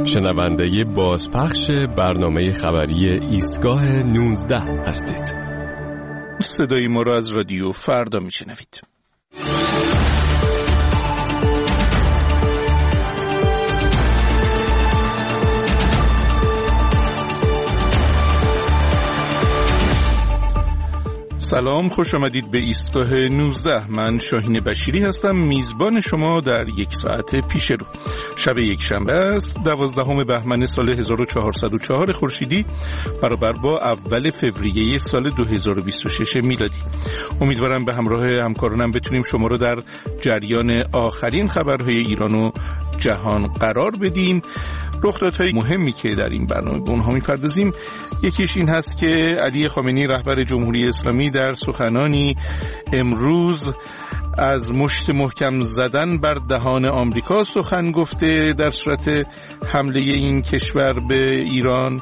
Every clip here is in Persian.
شنونده بازپخش برنامه خبری ایستگاه 19 هستید. صدای ما را از رادیو فردا میشنوید. سلام، خوش آمدید به ایستگاه 19. من شاهین بشیری هستم، میزبان شما در یک ساعت پیش رو. شب یک شنبه است، 12 بهمن سال 1404 خورشیدی، برابر با اول فوریه سال 2026 میلادی. امیدوارم به همراه همکارانم بتونیم شما رو در جریان آخرین خبرهای ایران و جهان قرار بدیم. رخدادهای مهمی که در این برنامه به اونها می‌پردازیم، یکیش این هست که علی خامنه‌ای رهبر جمهوری اسلامی در سخنانی امروز از مشت محکم زدن بر دهان آمریکا سخن گفته در صورت حمله این کشور به ایران.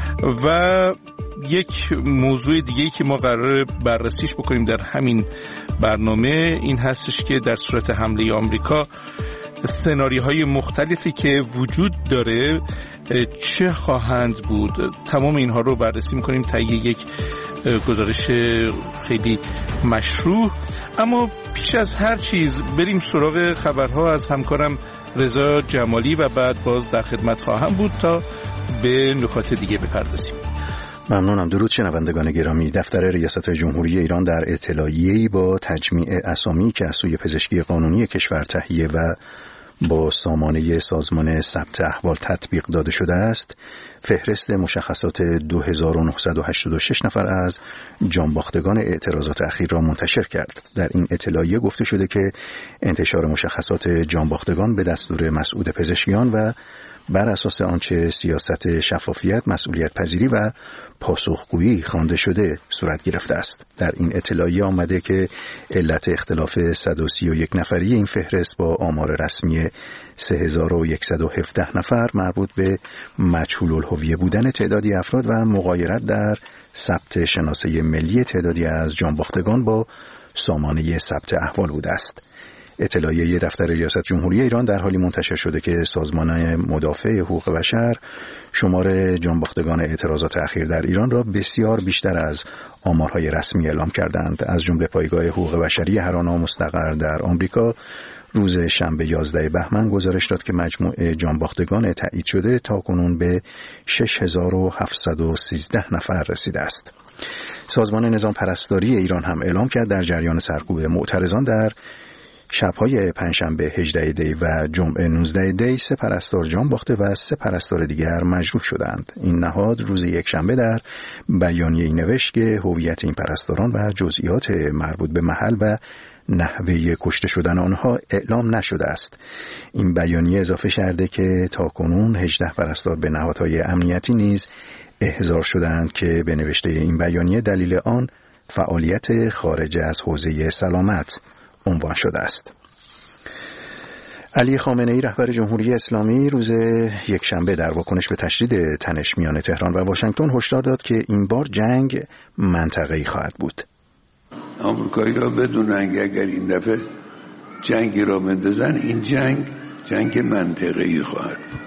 و یک موضوع دیگه‌ای که ما قراره بررسیش بکنیم در همین برنامه این هستش که در صورت حمله آمریکا سناریوهای مختلفی که وجود داره چه خواهند بود. تمام اینها رو بررسی می‌کنیم طی یک گزارش خیلی مشروع. اما پیش از هر چیز بریم سراغ خبرها از همکارم رضا جمالی و بعد باز در خدمت خواهم بود تا به نکات دیگه بپردازیم. ممنونم. درود شنوندگان گرامی. دفتر ریاست جمهوری ایران در اطلاعیه‌ای با تجمیع اسامی که از سوی پزشکی قانونی کشور تهیه و با سامانه سازمان ثبت احوال تطبیق داده شده است، فهرست مشخصات 2986 نفر از جانباختگان اعتراضات اخیر را منتشر کرد. در این اطلاعیه گفته شده که انتشار مشخصات جانباختگان به دستور مسعود پزشکیان و بر اساس آنچه سیاست شفافیت، مسئولیت پذیری و پاسخگویی خوانده شده صورت گرفته است. در این اطلاعیه آمده که علت اختلاف 131 نفری این فهرست با آمار رسمی 3117 نفر مربوط به مجهول الهویه بودن تعدادی افراد و مغایرت در ثبت شناسه ملی تعدادی از جانباختگان با سامانه ثبت احوال بوده است. اطلاعیه دفتر ریاست جمهوری ایران در حالی منتشر شده که سازمان مدافع حقوق بشر شمار جانباختگان اعتراضات اخیر در ایران را بسیار بیشتر از آمارهای رسمی اعلام کردند. از جمله پایگاه حقوق بشری هرانا مستقر در آمریکا روز شنبه 11 بهمن گزارش داد که مجموع جانباختگان تایید شده تاکنون به 6713 نفر رسیده است. سازمان نظام پرستاری ایران هم اعلام کرد در جریان سرکوب معترضان در شب‌های پنجشنبه 18 دی و جمعه 19 دی 3 پرستار جان باخته و 3 پرستار دیگر مجروح شدند. این نهاد روز یکشنبه در بیانیه‌ای نوشت که هویت این پرستاران و جزئیات مربوط به محل و نحوه کشته شدن آنها اعلام نشده است. این بیانیه اضافه کرده که تاکنون 18 پرستار به نهادهای امنیتی نیز احضار شدند که به نوشته این بیانیه دلیل آن فعالیت خارج از حوزه سلامت عنوان شده است. علی خامنه‌ای رهبر جمهوری اسلامی روز یکشنبه در واکنش به تشدید تنش میان تهران و واشنگتن هشدار داد که این بار جنگ منطقه‌ای خواهد بود. آمریکایی را بدونن که اگر این دفعه جنگی را بندازن این جنگ منطقه‌ای خواهد بود.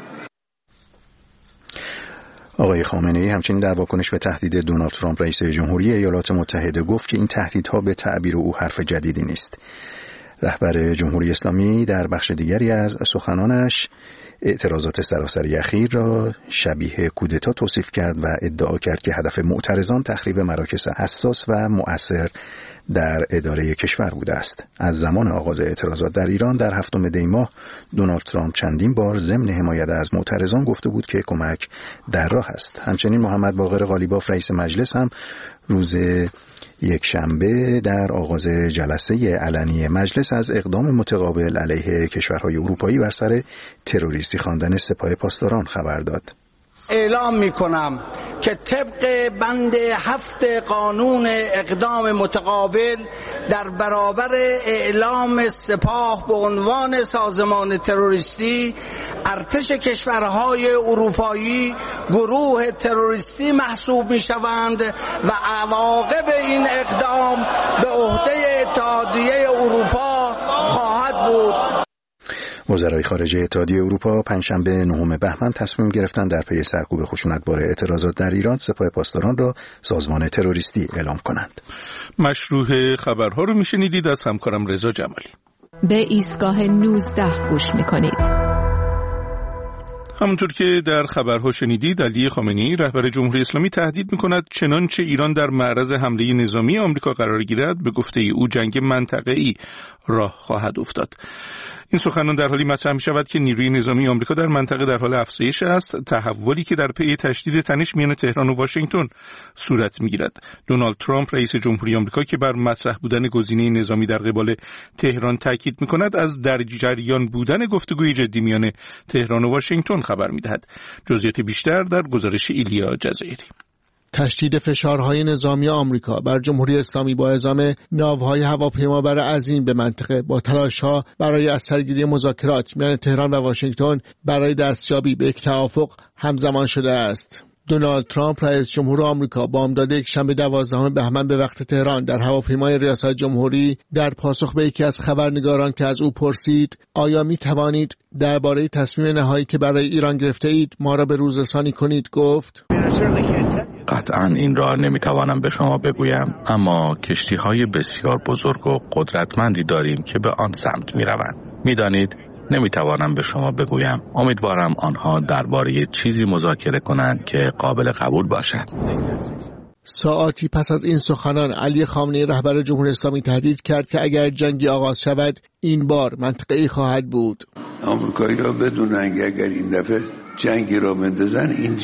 آقای خامنه‌ای همچنین در واکنش به تهدید دونالد ترامپ رئیس جمهوری ایالات متحده گفت که این تهدیدها به تعبیر او حرف جدیدی نیست. رهبر جمهوری اسلامی در بخش دیگری از سخنانش اعتراضات سراسری اخیر را شبیه کودتا توصیف کرد و ادعا کرد که هدف معترضان تخریب مراکز حساس و مؤثر در اداره کشور بوده است. از زمان آغاز اعتراضات در ایران در 7 دی ماه دونالد ترامپ چندین بار ضمن حمایت از معترضان گفته بود که کمک در راه است. همچنین محمد باقر قالیباف رئیس مجلس هم روز یکشنبه در آغاز جلسه علنی مجلس از اقدام متقابل علیه کشورهای اروپایی بر سر تروریستی خواندن سپاه پاسداران خبر داد. اعلام می‌کنم که طبق بند 7 قانون اقدام متقابل در برابر اعلام سپاه به عنوان سازمان تروریستی، ارتش کشورهای اروپایی گروه تروریستی محسوب می‌شوند و عواقب این اقدام به عهده اتحادیه اروپا خواهد بود. وزرای خارجه اتحادیه اروپا پنجشنبه 9 بهمن تصمیم گرفتند در پی سرکوب خشونتبار اعتراضات در ایران سپاه پاسداران را سازمان تروریستی اعلام کنند. مشروع خبرها رو میشنیدید از همکارم رضا جمالی. به ایستگاه 19 گوش میکنید. همونطور که در خبرها شنیدید، علی خامنه‌ای رهبر جمهوری اسلامی تهدید می‌کند چنانچه ایران در معرض حمله نظامی آمریکا قرار گیرد، به گفته او جنگ منطقه‌ای راه خواهد افتاد. این سخنان در حالی مطرح می‌شود که نیروی نظامی آمریکا در منطقه در حال افزایش است، تحولی که در پی تشدید تنش میان تهران و واشنگتن صورت می‌گیرد. دونالد ترامپ رئیس جمهوری آمریکا که بر مطرح بودن گزینه نظامی در قبال تهران تاکید می‌کند، از در جریان بودن گفتگوی جدی میان تهران و واشنگتن خبر می‌دهد. جزئیات بیشتر در گزارش ایلیا جزایری. تشدید فشارهای نظامی آمریکا بر جمهوری اسلامی با اعزام ناوهای هواپیمابر عظیم به منطقه با تلاش‌ها برای از سرگیری مذاکرات میان تهران و واشنگتن برای دستیابی به یک توافق همزمان شده است. دونالد ترامپ رئیس جمهور آمریکا بامداد یکشنبه 12 بهمن به وقت تهران در هواپیمای ریاست جمهوری در پاسخ به یکی از خبرنگاران که از او پرسید آیا می توانید درباره تصمیم نهایی که برای ایران گرفته اید ما را به روز رسانی کنید گفت: قطعاً این را نمیتوانم به شما بگویم، اما کشتی‌های بسیار بزرگ و قدرتمندی داریم که به آن سمت می‌روند. می‌دانید نمیتوانم به شما بگویم. امیدوارم آنها درباره چیزی مذاکره کنند که قابل قبول باشد. ساعاتی پس از این سخنان علی خامنه‌ای رهبر جمهوری اسلامی تهدید کرد که اگر جنگی آغاز شود این بار منطقه‌ای خواهد بود. آمریکایی‌ها بدونن که اگر این دفعه جنگی را بندازن این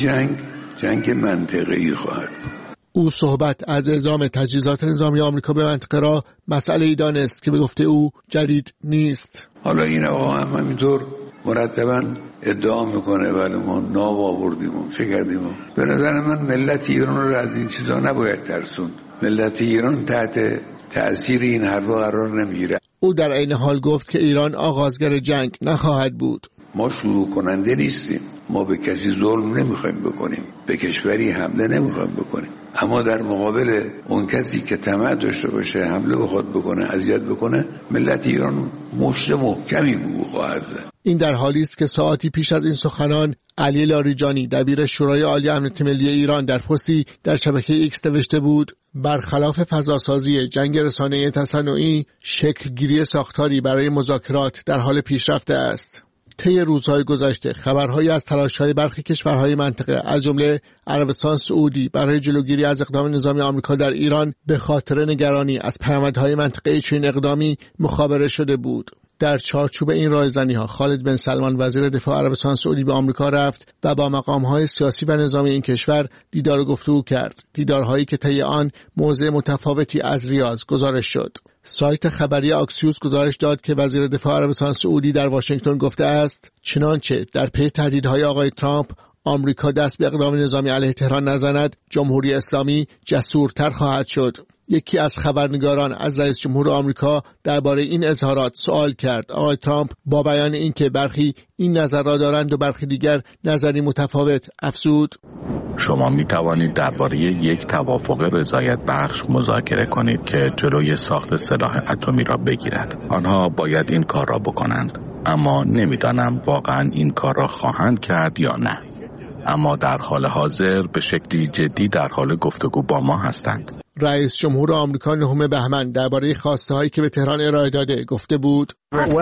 جنگ منطقه‌ای خواهد بود. او صحبت از اعزام تجهیزات نظامی آمریکا به منطقه را مسئله‌ای دانست که به گفته او جدید نیست. حالا این آقا هم همینطور مرتباً ادعا میکنه ولی ما ناو آوردیم و چه کردیم. به نظر من ملت ایران رو از این چیزا نباید ترسوند. ملت ایران تحت تأثیر این حرفا قرار نمیگیره. او در عین حال گفت که ایران آغازگر جنگ نخواهد بود. ما شروع کننده نیستیم. ما به کسی ظلم نمیخوایم بکنیم، به کشوری حمله نمیخوایم بکنیم، اما در مقابل اون کسی که طمع داشته باشه حمله بخواد بکنه، اذیت بکنه، ملت ایران مشت محکمی به او خواهد زد. این در حالی است که ساعتی پیش از این سخنان علی لاریجانی دبیر شورای عالی امنیت ملی ایران در پستی در شبکه ایکس نوشته بود برخلاف فضاسازی جنگ رسانه‌ای تصنعی، شکلگیری ساختاری برای مذاکرات در حال پیشرفت است. طی روزهای گذشته خبرهایی از تلاش‌های برخی کشورهای منطقه از جمله عربستان سعودی برای جلوگیری از اقدام نظامی آمریکا در ایران به خاطر نگرانی از پیامدهای منطقه‌ای چنین اقدامی مخابره شده بود. در چارچوب این رایزنی‌ها خالد بن سلمان وزیر دفاع عربستان سعودی به آمریکا رفت و با مقام‌های سیاسی و نظامی این کشور دیدار و گفتگو کرد. دیدارهایی که طی آن موضع متفاوتی از ریاض گزارش شد. سایت خبری آکسیوس گزارش داد که وزیر دفاع عربستان سعودی در واشنگتن گفته است چنانچه در پی تهدیدهای آقای ترامپ آمریکا دست به اقدام نظامی علیه تهران نزند، جمهوری اسلامی جسورتر خواهد شد. یکی از خبرنگاران از رئیس جمهور آمریکا درباره این اظهارات سوال کرد. آقای ترامپ با بیان اینکه برخی این نظر را دارند و برخی دیگر نظری متفاوت افزود: شما می توانید درباره یک توافق رضایت بخش مذاکره کنید که جلوی ساخت سلاح اتمی را بگیرد. آنها باید این کار را بکنند، اما نمیدانم واقعا این کار را خواهند کرد یا نه. اما در حال حاضر به شکلی جدی در حال گفتگو با ما هستند. رئیس جمهور آمریکا 9 بهمن درباره خواسته‌هایی که به تهران ارائه داده گفته بود: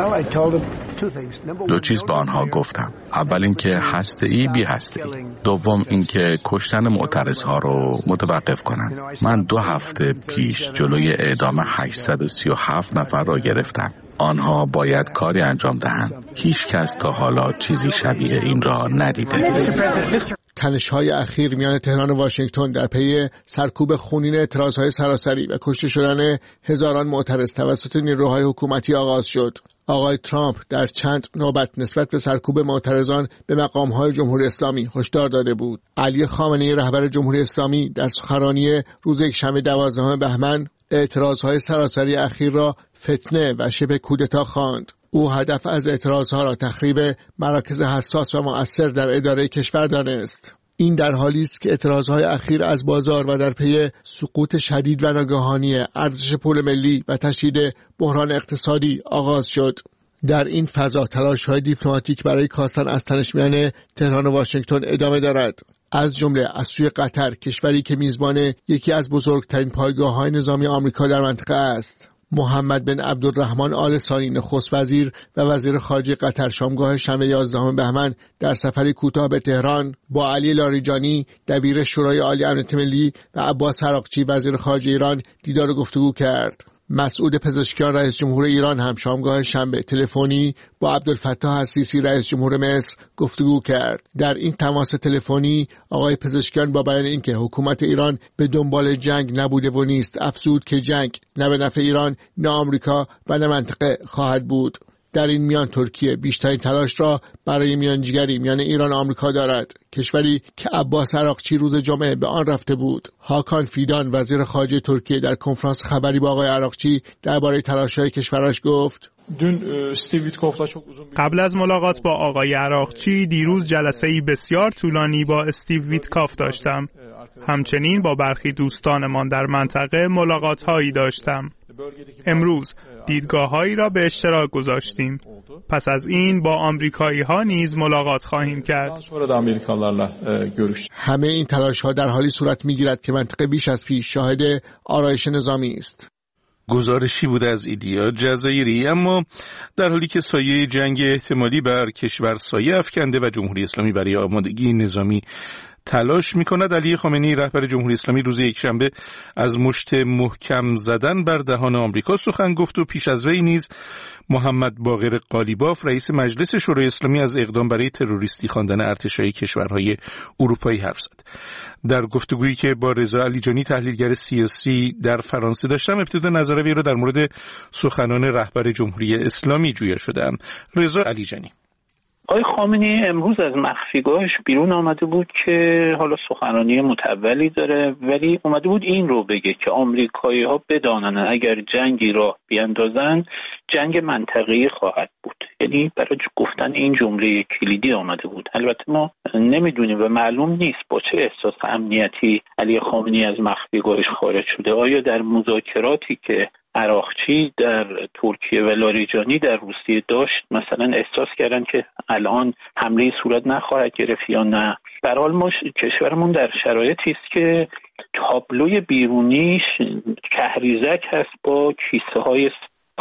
دو چیز به آنها گفتم. اول اینکه هسته‌ای بی هسته‌ای. دوم اینکه کشتن معترضها رو متوقف کنند. من 2 هفته پیش جلوی اعدام 837 نفر را گرفتم. آنها باید کاری انجام دهند. هیچ کس تا حالا چیزی شبیه این را ندیده. تنش‌های اخیر میان تهران و واشنگتن در پی سرکوب خونین اعتراضهای سراسری و کشته شدن هزاران معترض توسط نیروهای حکومتی آغاز شد. آقای ترامپ در چند نوبت نسبت به سرکوب معترضان به مقام‌های جمهوری اسلامی هشدار داده بود. علی خامنه‌ای رهبر جمهوری اسلامی در سخنرانی روز یکشنبه 12 بهمن اعتراضهای سراسری اخیر را فتنه و شبه کودتا خواند. او هدف از اعتراضها را تخریب مراکز حساس و مؤثر در اداره کشور دانست. این در حالی است که اعتراضهای اخیر از بازار و در پی سقوط شدید و ناگهانی ارزش پول ملی و تشدید بحران اقتصادی آغاز شد. در این فضا تلاش‌های دیپلماتیک برای کاستن از تنش میان تهران و واشنگتن ادامه دارد. از جمله از سوی قطر، کشوری که میزبان یکی از بزرگترین پایگاه‌های نظامی آمریکا در منطقه است. محمد بن عبدالرحمن آل ثانی نخست وزیر و وزیر خارجه قطر شامگاه شنبه 11 بهمن در سفری کوتاه به تهران با علی لاریجانی دبیر شورای عالی امنیت ملی و عباس عراقچی وزیر خارجه ایران دیدار و گفتگو کرد. مسعود پزشکیان رئیس جمهور ایران هم شامگاه شنبه تلفنی با عبدالفتاح السیسی رئیس جمهور مصر گفتگو کرد. در این تماس تلفنی آقای پزشکیان با بیان اینکه حکومت ایران به دنبال جنگ نبوده و نیست افزود که جنگ نه به نفع ایران، نه آمریکا و نه منطقه خواهد بود. در این میان ترکیه بیشترین تلاش را برای میانجیگری میان ایران و آمریکا دارد. کشوری که عباس عراقچی روز جمعه به آن رفته بود. هاکان فیدان وزیر خارجه ترکیه در کنفرانس خبری با آقای عراقچی درباره تلاش‌های کشورش گفت: قبل از ملاقات با آقای عراقچی دیروز جلسه‌ای بسیار طولانی با استیو ویتکاف داشتم. همچنین با برخی دوستانمان در منطقه ملاقات‌هایی داشتم. امروز دیدگاه‌هایی را به اشتراک گذاشتیم. پس از این با آمریکایی‌ها نیز ملاقات خواهیم کرد. همه این تلاش‌ها در حالی صورت می‌گیرد که منطقه بیش از پیش شاهد آرایش نظامی است. گزارشی بود از ایلیا جزایری. اما در حالی که سایه جنگ احتمالی بر کشور سایه افکنده و جمهوری اسلامی برای آمادگی نظامی تلاش می‌کند، علی خامنه‌ای رهبر جمهوری اسلامی روز یکشنبه از مشت محکم زدن بر دهان آمریکا سخن گفت و پیش از وی نیز محمد باقر قالیباف رئیس مجلس شورای اسلامی از اقدام برای تروریستی خواندن ارتش‌های کشورهای اروپایی حرف زد. در گفتگویی که با رضا علیجانی تحلیلگر سیاسی در فرانسه داشتم، ابتدا نظر وی را در مورد سخنان رهبر جمهوری اسلامی جویا شدم. رضا علیجانی: آقای خامنه‌ای امروز از مخفیگاهش بیرون آمده بود که حالا سخنرانی متولی داره، ولی اومده بود این رو بگه که آمریکایی‌ها بدانن اگر جنگی را بیاندازن جنگ منطقه‌ای خواهد بود. یعنی برای گفتن این جمله کلیدی آمده بود. البته ما نمیدونیم و معلوم نیست با چه احساس امنیتی علی خامنه‌ای از مخفیگاهش خارج شده. آیا در مذاکراتی که عراقچی در ترکیه و لاریجانی در روسیه داشت مثلا احساس کردن که الان حمله صورت نخواهد گرفت یا نه؟ به هر حال ما کشورمون در شرایطی است که تابلوی بیرونیش کهریزک هست با کیسه های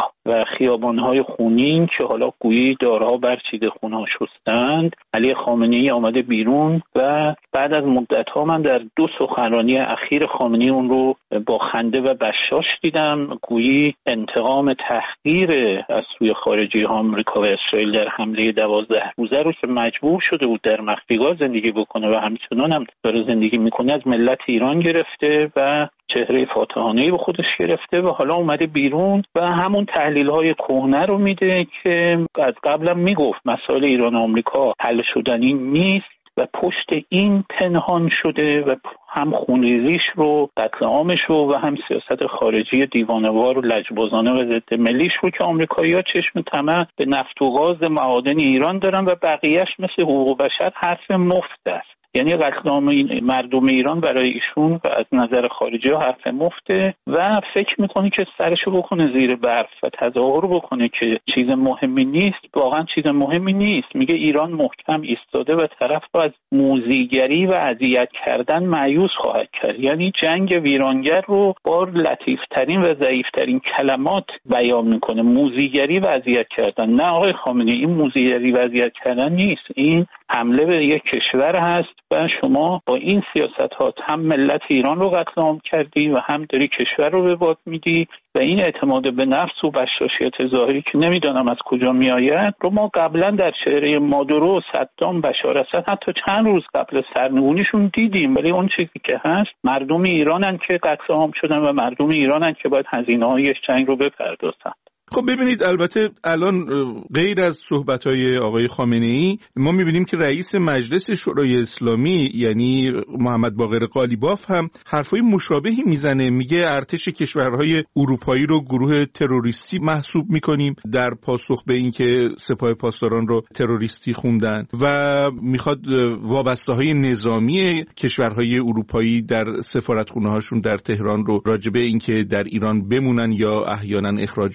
و خیابان‌های خونین که حالا گویی دارها برچیده خونها شستند. علی خامنه‌ای آمده بیرون و بعد از مدت‌ها من در 2 سخنرانی اخیر خامنه‌ای اون رو با خنده و بشاش دیدم، گویی انتقام تحقیر از سوی خارجی آمریکا و اسرائیل در حمله 12 روزه رو که مجبور شده بود در مخفیگاه زندگی بکنه و همچنان هم داره زندگی میکنه از ملت ایران گرفته و چهره فاتحانه‌ای به خودش گرفته و حالا اومده بیرون و همون تحلیل‌های کهنه رو میده که از قبلا میگفت مسائل ایران و آمریکا حل شدنی نیست و پشت این پنهان شده و هم خونریزیش رو، قتل عامش رو و هم سیاست خارجی دیوانه‌وار و لجبازانه و ضد ملیش رو که آمریکایی‌ها چشم طمع به نفت و گاز معادن ایران دارن و بقیه‌اش مثل حقوق بشر حرف مفت است. یعنی قتل عام مردم ایران برای ایشون و از نظر خارجی ها حرف مفته و فکر میکنه که سرشو بکنه زیر برف و تظاهر بکنه که چیز مهمی نیست. واقعا چیز مهمی نیست. میگه ایران محکم ایستاده و طرف رو از موذیگری و اذیت کردن مایوس خواهد کرد. یعنی جنگ ویرانگر رو با لطیفترین و ضعیفترین کلمات بیان میکنه. موذیگری و اذیت کردن. نه آقای خامنه‌ای، این موذیگری و اذیت کردن نیست. این حمله به یک کشور هست و شما با این سیاست‌ها هم ملت ایران رو قتل عام کردی و هم داری کشور رو به باد میدی و این اعتماد به نفس و بشاشیت ظاهری که نمیدانم از کجا میآید رو ما قبلا در چهره مادورو، صدام، بشار اسد حتی چند روز قبل سرنگونیشون دیدیم. ولی اون چیزی که هست مردم ایرانن که قتل عام شدن و مردم ایرانن که باید هزینه‌های جنگ رو بپردازن. خب ببینید، البته الان غیر از صحبت‌های آقای خامنه‌ای ما می‌بینیم که رئیس مجلس شورای اسلامی یعنی محمد باقر قالیباف هم حرفای مشابهی میزنه. میگه ارتش کشورهای اروپایی رو گروه تروریستی محسوب می‌کنیم در پاسخ به اینکه سپاه پاسداران رو تروریستی خوندن و میخواد وابسته‌های نظامی کشورهای اروپایی در سفارتخونه‌هاشون در تهران رو راجبه اینکه در ایران بمونن یا احیانا اخراج بشن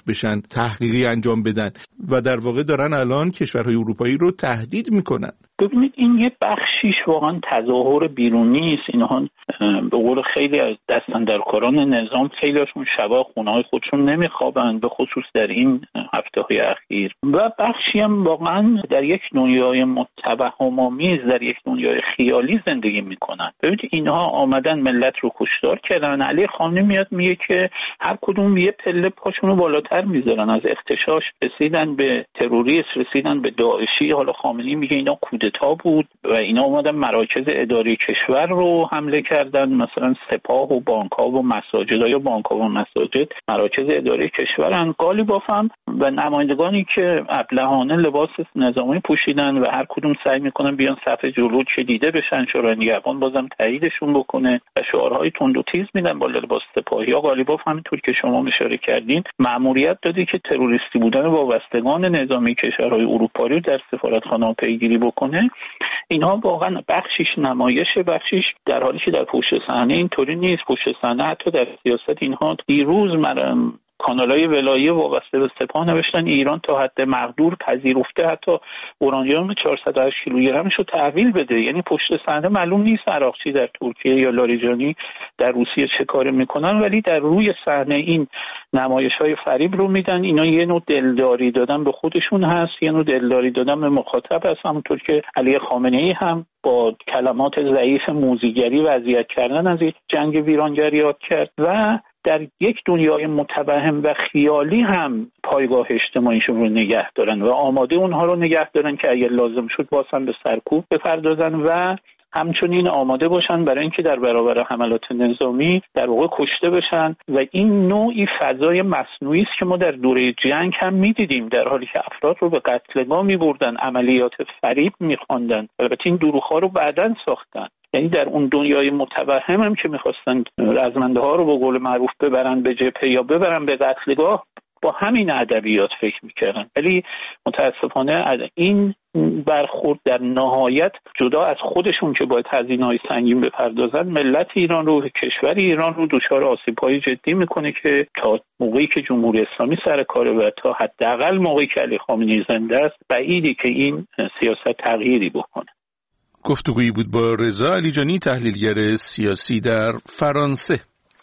تحقیقی انجام بدن و در واقع دارن الان کشورهای اروپایی رو تهدید میکنن. ببینید این یه بخشیش واقعا تظاهر بیرونی است. اینها به قول خیلی از دستاندرکاران نظام خیلیشون شبا خونه‌های خودشون نمیخوابن، به خصوص در این هفته‌های اخیر، و بخشی هم واقعا در یک دنیای متوهم‌آمیز، در یک دنیای خیالی زندگی میکنن. ببینید اینها آمدن ملت رو کشتار کردن. علی خامنه‌ای میاد میگه که هر کدوم یه پله پاشونو بالاتر میذارن، از اختشاش رسیدن به تروریسم، رسیدن به داعشی. حالا خامنه‌ای میگه اینا کودتا بود و اینا اومدن مراکز اداری کشور رو حمله کردن، مثلا سپاه و بانک‌ها و مساجد، یا بانک‌ها و مساجد مراکز اداری کشورن. قالیباف هم و نمایندگانی که ابلهانه لباس نظامی پوشیدن و هر کدوم سعی میکنن بیان صف جلو که دیده بشن، شورای نگهبان بازم تاییدشون بکنه و شعارهای تند و تیز میدن با لباس سپاهی. یا قالیباف همینطور که شما اشاره کردین مأموریت داده که تروریستی بودن وابستگان نظامی کشورهای اروپایی رو در سفارتخانه‌ها پیگیری بکنه. اینها واقعا بخشیش نمایشه، بخشیش در حالی که در پشت صحنه اینطوری نیست. پشت صحنه حتی در سیاست اینها دیروز کانال‌های ولایی وابسته به سپاه نوشتن ایران تا حد مقدور پذیرفته حتی اورانیوم 408 کیلوگرمش رو تحویل بده. یعنی پشت صحنه معلوم نیست عراقچی در ترکیه یا لاریجانی در روسیه چه کار میکنن، ولی در روی صحنه این نمایش‌های فریب رو میدن. اینا یه نوع دلداری دادن به خودشون هست، یه نوع دلداری دادن به مخاطب هست، همونطور که علی خامنه‌ای هم با کلمات ضعیف موذیگری و اذیت کردن از یک جنگ ویرانگر یاد کرد و در یک دنیای متوهم و خیالی هم پایگاه اجتماعیشون رو نگه دارن و آماده اونها رو نگه دارن که اگر لازم شد باز هم به سرکوب بپردازن و همچنین آماده باشن برای اینکه در برابر حملات نظامی در واقع کشته بشن. و این نوعی فضای مصنوعی است که ما در دوره جنگ هم می‌دیدیم، در حالی که افراد رو به قتلگاه می‌بردن، عملیات فریب می‌خواندن. البته این دروغ‌ها رو بعداً ساختن. یعنی در اون دنیای متوهم هم که می‌خواستن رزمنده‌ها رو به قول معروف ببرن به جبهه یا ببرن به قتلگاه، با همین ادبیات فکر می‌کردن. ولی متأسفانه این برخورد در نهایت جدا از خودشون که باید هزینه‌های سنگین بپردازن، ملت ایران رو، کشور ایران رو دچار آسیب‌های جدی میکنه که تا موقعی که جمهوری اسلامی سر کاره و تا حداقل موقعی که علی خامنه‌ای زنده است بعیده که این سیاست تغییری بکنه. گفتگویی بود با رضا علیجانی، تحلیلگر سیاسی در فرانسه.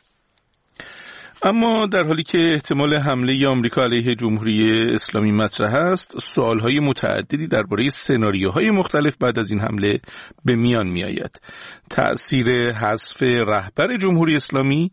اما در حالی که احتمال حمله آمریکا علیه جمهوری اسلامی مطرح است، سوالهای متعددی درباره سناریوهای مختلف بعد از این حمله به میان میآید. تأثیر حذف رهبر جمهوری اسلامی،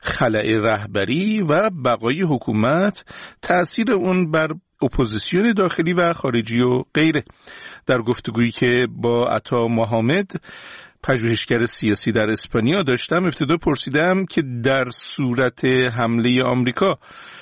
خلأ رهبری و بقای حکومت، تأثیر اون بر اپوزیسیون داخلی و خارجی و غیره. در گفتگویی که با عطا محمد، پژوهشگر سیاسی در اسپانیا داشتم، ابتدا پرسیدم که در صورت حمله آمریکا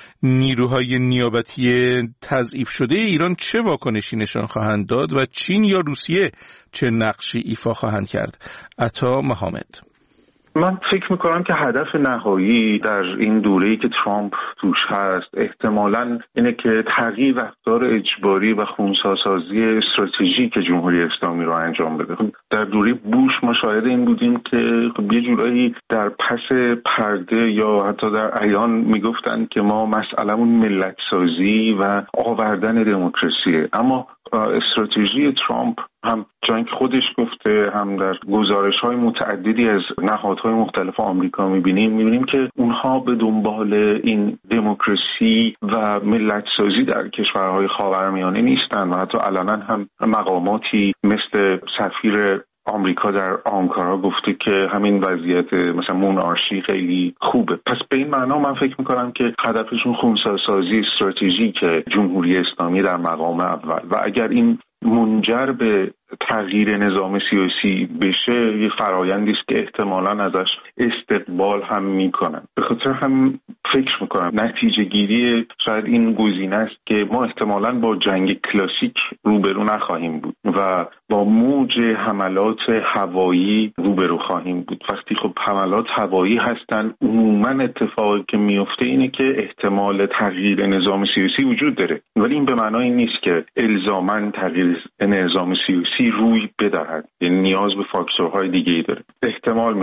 نیروهای نیابتی تضعیف شده ایران چه واکنشی نشان خواهند داد و چین یا روسیه چه نقشی ایفا خواهند کرد. عطا محمد: من فکر میکنم که هدف نهایی در این دوره‌ای که ترامپ توش هست احتمالاً اینه که تغییر رفتار اجباری و خونساسازی استراتژیک جمهوری اسلامی رو انجام بده. در دوره بوش ما شاهد این بودیم که یه جورایی در پس پرده یا حتی در عیان میگفتن که ما مسئله‌مون ملت سازی و آوردن دموکراسیه، اما استراتژی ترامپ هم جایی که خودش گفته هم در گزارش‌های متعددی از نهادهای مختلف آمریکا می‌بینیم که اونها به دنبال این دموکراسی و ملت سازی در کشورهای خاورمیانه نیستن و حتی علنا هم مقاماتی مثل سفیر آمریکا در آنکارا گفته که همین وضعیت مثلا مونارشی خیلی خوبه. پس به این معنا من فکر میکنم که هدفشون خونساسازی استراتژیک جمهوری اسلامی در مقام اول و اگر این منجر به تغییر نظام سیاسی بشه یه فرایندی است که احتمالاً ازش استقبال هم میکنن. به خاطر هم فکر میکنم نتیجه گیری شاید این گزینه است که ما احتمالاً با جنگ کلاسیک روبرو نخواهیم بود و با موج حملات هوایی روبرو خواهیم بود. وقتی خب حملات هوایی هستن عموماً اتفاقی که میفته اینه که احتمال تغییر نظام سیاسی وجود داره، ولی این به معنای نیست که الزاماً تغییر نظام سیاسی روی بدهد، یعنی نیاز به فاکتورهای دیگه‌ای داره. احتمال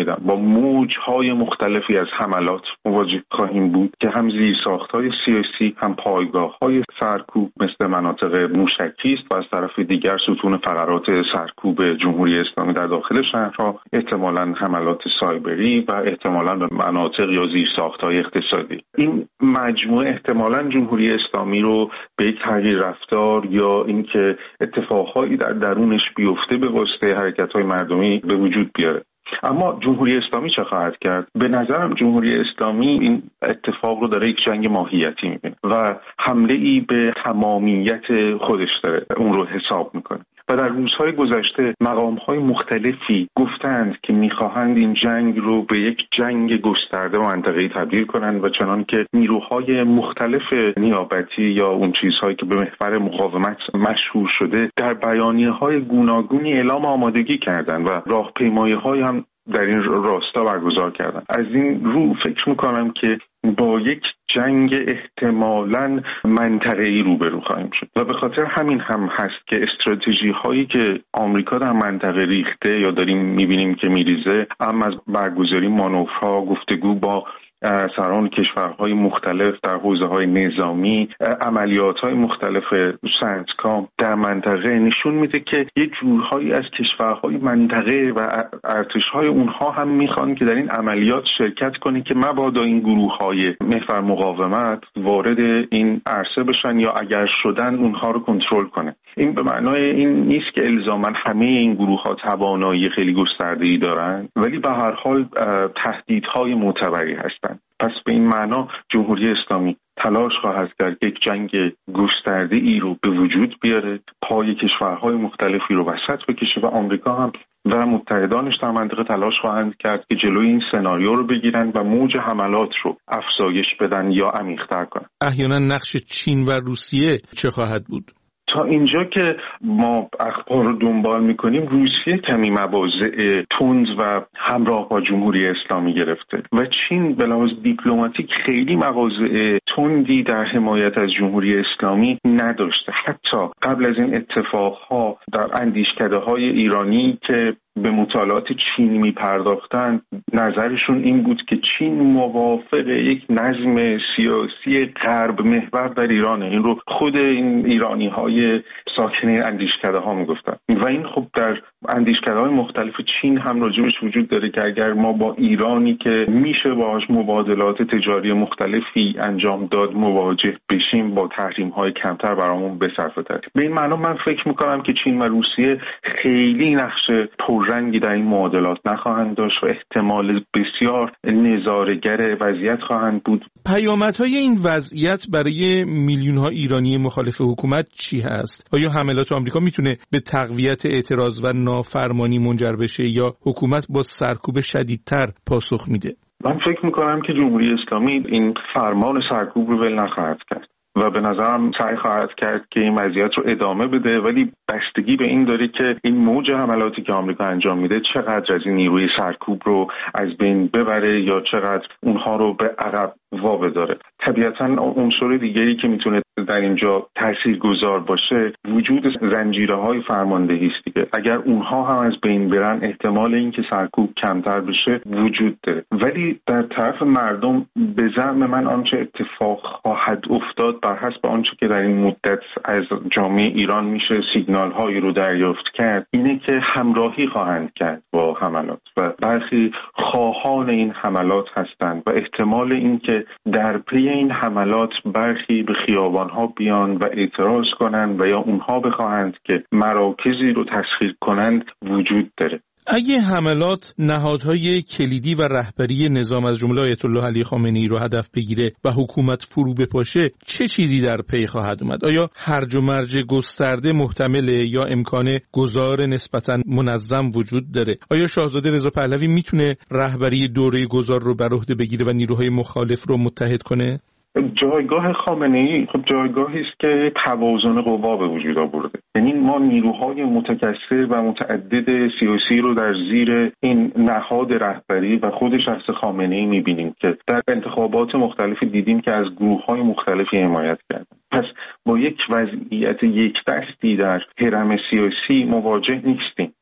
میدم با موجهای مختلفی از حملات مواجه خواهیم بود که هم زیرساخت‌های سیاسی، هم پایگاه‌های سرکوب مثل مناطق موشکی است و از طرف دیگر ستون فقرات سرکوب جمهوری اسلامی در داخل شهرها، احتمالاً حملات سایبری و احتمالاً به مناطق یا زیرساخت‌های اقتصادی. این مجموعه احتمالاً جمهوری اسلامی رو به یک تغییر رفتار یا اینکه اتفاقهایی در درونش بیفته به واسطه حرکت‌های مردمی به وجود بیاره. اما جمهوری اسلامی چه خواهد کرد؟ به نظرم جمهوری اسلامی این اتفاق رو داره یک جنگ ماهیتی می‌بینه و حمله‌ای به تمامیت خودش داره اون رو حساب میکنه. و در روزهای گذشته مقام‌های مختلفی گفتند که می‌خواهند این جنگ رو به یک جنگ گسترده منطقه‌ای تبدیل کنند و چنان که نیروهای مختلف نیابتی یا اون چیزهایی که به محور مقاومت مشهور شده در بیانیه‌های گوناگونی اعلام آمادگی کردند و راهپیمایی‌های هم در این راستا برگزار کردن. از این رو فکر میکنم که با یک جنگ احتمالاً منطقه‌ای روبرو خواهیم شد و به خاطر همین هم هست که استراتژی هایی که آمریکا در منطقه ریخته یا داریم میبینیم که میریزه، هم از برگزاری مانورها، گفتگو با سران کشورهای مختلف در حوزه‌های نظامی، عملیات‌های مختلف سنتکام در منطقه نشون میده که یک جورهایی از کشورهای منطقه و ارتش‌های اونها هم میخوان که در این عملیات شرکت کنه که مبادا این گروه‌های محور مقاومت وارد این عرصه بشن یا اگر شدن اونها رو کنترل کنه. این به معنای این نیست که الزاماً همه این گروه‌ها توانایی خیلی گسترده‌ای دارن، ولی به هر حال تهدیدهای معتبری هستند. پس به این معنا جمهوری اسلامی تلاش خواهد کرد یک جنگ گسترده‌ای رو به وجود بیاره، پای کشورهای مختلفی رو وسط بکشه و آمریکا هم و متحدانش در منطقه تلاش خواهند کرد که جلوی این سناریو رو بگیرن و موج حملات رو افزایش بدن یا عمیق‌تر کنن. احیانا نقش چین و روسیه چه خواهد بود؟ تا اینجا که ما اخبار رو دنبال میکنیم روسیه کمی مواضع تند و همراه با جمهوری اسلامی گرفته و چین به لحاظ دیپلماتیک خیلی مواضع تندی در حمایت از جمهوری اسلامی نداشته. حتی قبل از این اتفاقها در اندیشکده‌های ایرانی که به مطالعات چینی می‌پرداختند نظرشون این بود که چین موافق یک نظم سیاسی غرب محور در ایرانه. این رو خود این ایرانی‌های ساکنین اندیشکده‌ها می‌گفتن و این خب در اندیشکده‌های مختلف چین هم راجبش وجود داره که اگر ما با ایرانی که میشه باهاش مبادلات تجاری مختلفی انجام داد مواجه بشیم با تحریم‌های کمتر برامون بصرفه. به این معنا من فکر می‌کنم که چین و روسیه خیلی نقش رنگی در این معادلات نخواهند داشت و احتمال بسیار نظاره‌گر وضعیت خواهند بود. پیامدهای این وضعیت برای میلیون‌ها ایرانی مخالف حکومت چی هست؟ آیا حملات آمریکا میتونه به تقویت اعتراض و نافرمانی منجر بشه یا حکومت با سرکوب شدیدتر پاسخ میده؟ من فکر میکنم که جمهوری اسلامی این فرمان سرکوب رو ول نخواهد کرد و به نظرم سعی خواهد کرد که این وضعیت رو ادامه بده، ولی بستگی به این داره که این موج حملاتی که آمریکا انجام میده چقدر از این نیروی سرکوب رو از بین ببره یا چقدر اونها رو به عقب وابداره. طبیعتاً عنصر دیگری که میتونه در اینجا تاثیرگذار باشه وجود زنجیره‌های فرماندهی است دیگه. اگر اونها هم از بین برن احتمال اینکه سرکوب کمتر بشه وجود داره، ولی در طرف مردم به زعم من آنچه اتفاق خواهد افتاد بر حسب آنچه که در این مدت از جامعه ایران میشه سیگنال‌هایی رو دریافت کرد اینه که همراهی خواهند کرد با حملات و برخی خواهان این حملات هستند و احتمال اینکه در پی این حملات برخی به خیابان‌ها بیان و اعتراض کنند و یا اونها بخواهند که مراکزی رو تسخیر کنند وجود داره. اگه حملات نهادهای کلیدی و رهبری نظام از جمله آیت الله علی خامنه‌ای رو هدف بگیره و حکومت فرو بپاشه چه چیزی در پی خواهد اومد؟ آیا هرج و مرج گسترده محتمله یا امکان گذار نسبتاً منظم وجود داره؟ آیا شاهزاده رضا پهلوی میتونه رهبری دوره گذار رو بر عهده بگیره و نیروهای مخالف رو متحد کنه؟ جایگاه خامنه‌ای خب جایگاهی است که توازن قوا به وجود آورده. یعنی ما نیروهای متکثر و متعدد سیاسی رو در زیر این نهاد رهبری و خود شخص خامنه‌ای می‌بینیم که در انتخابات مختلفی دیدیم که از گروه‌های مختلفی حمایت کردن. پس با یک وضعیت یک دستی در هرم سیاسی مواجه نیستیم و احتمال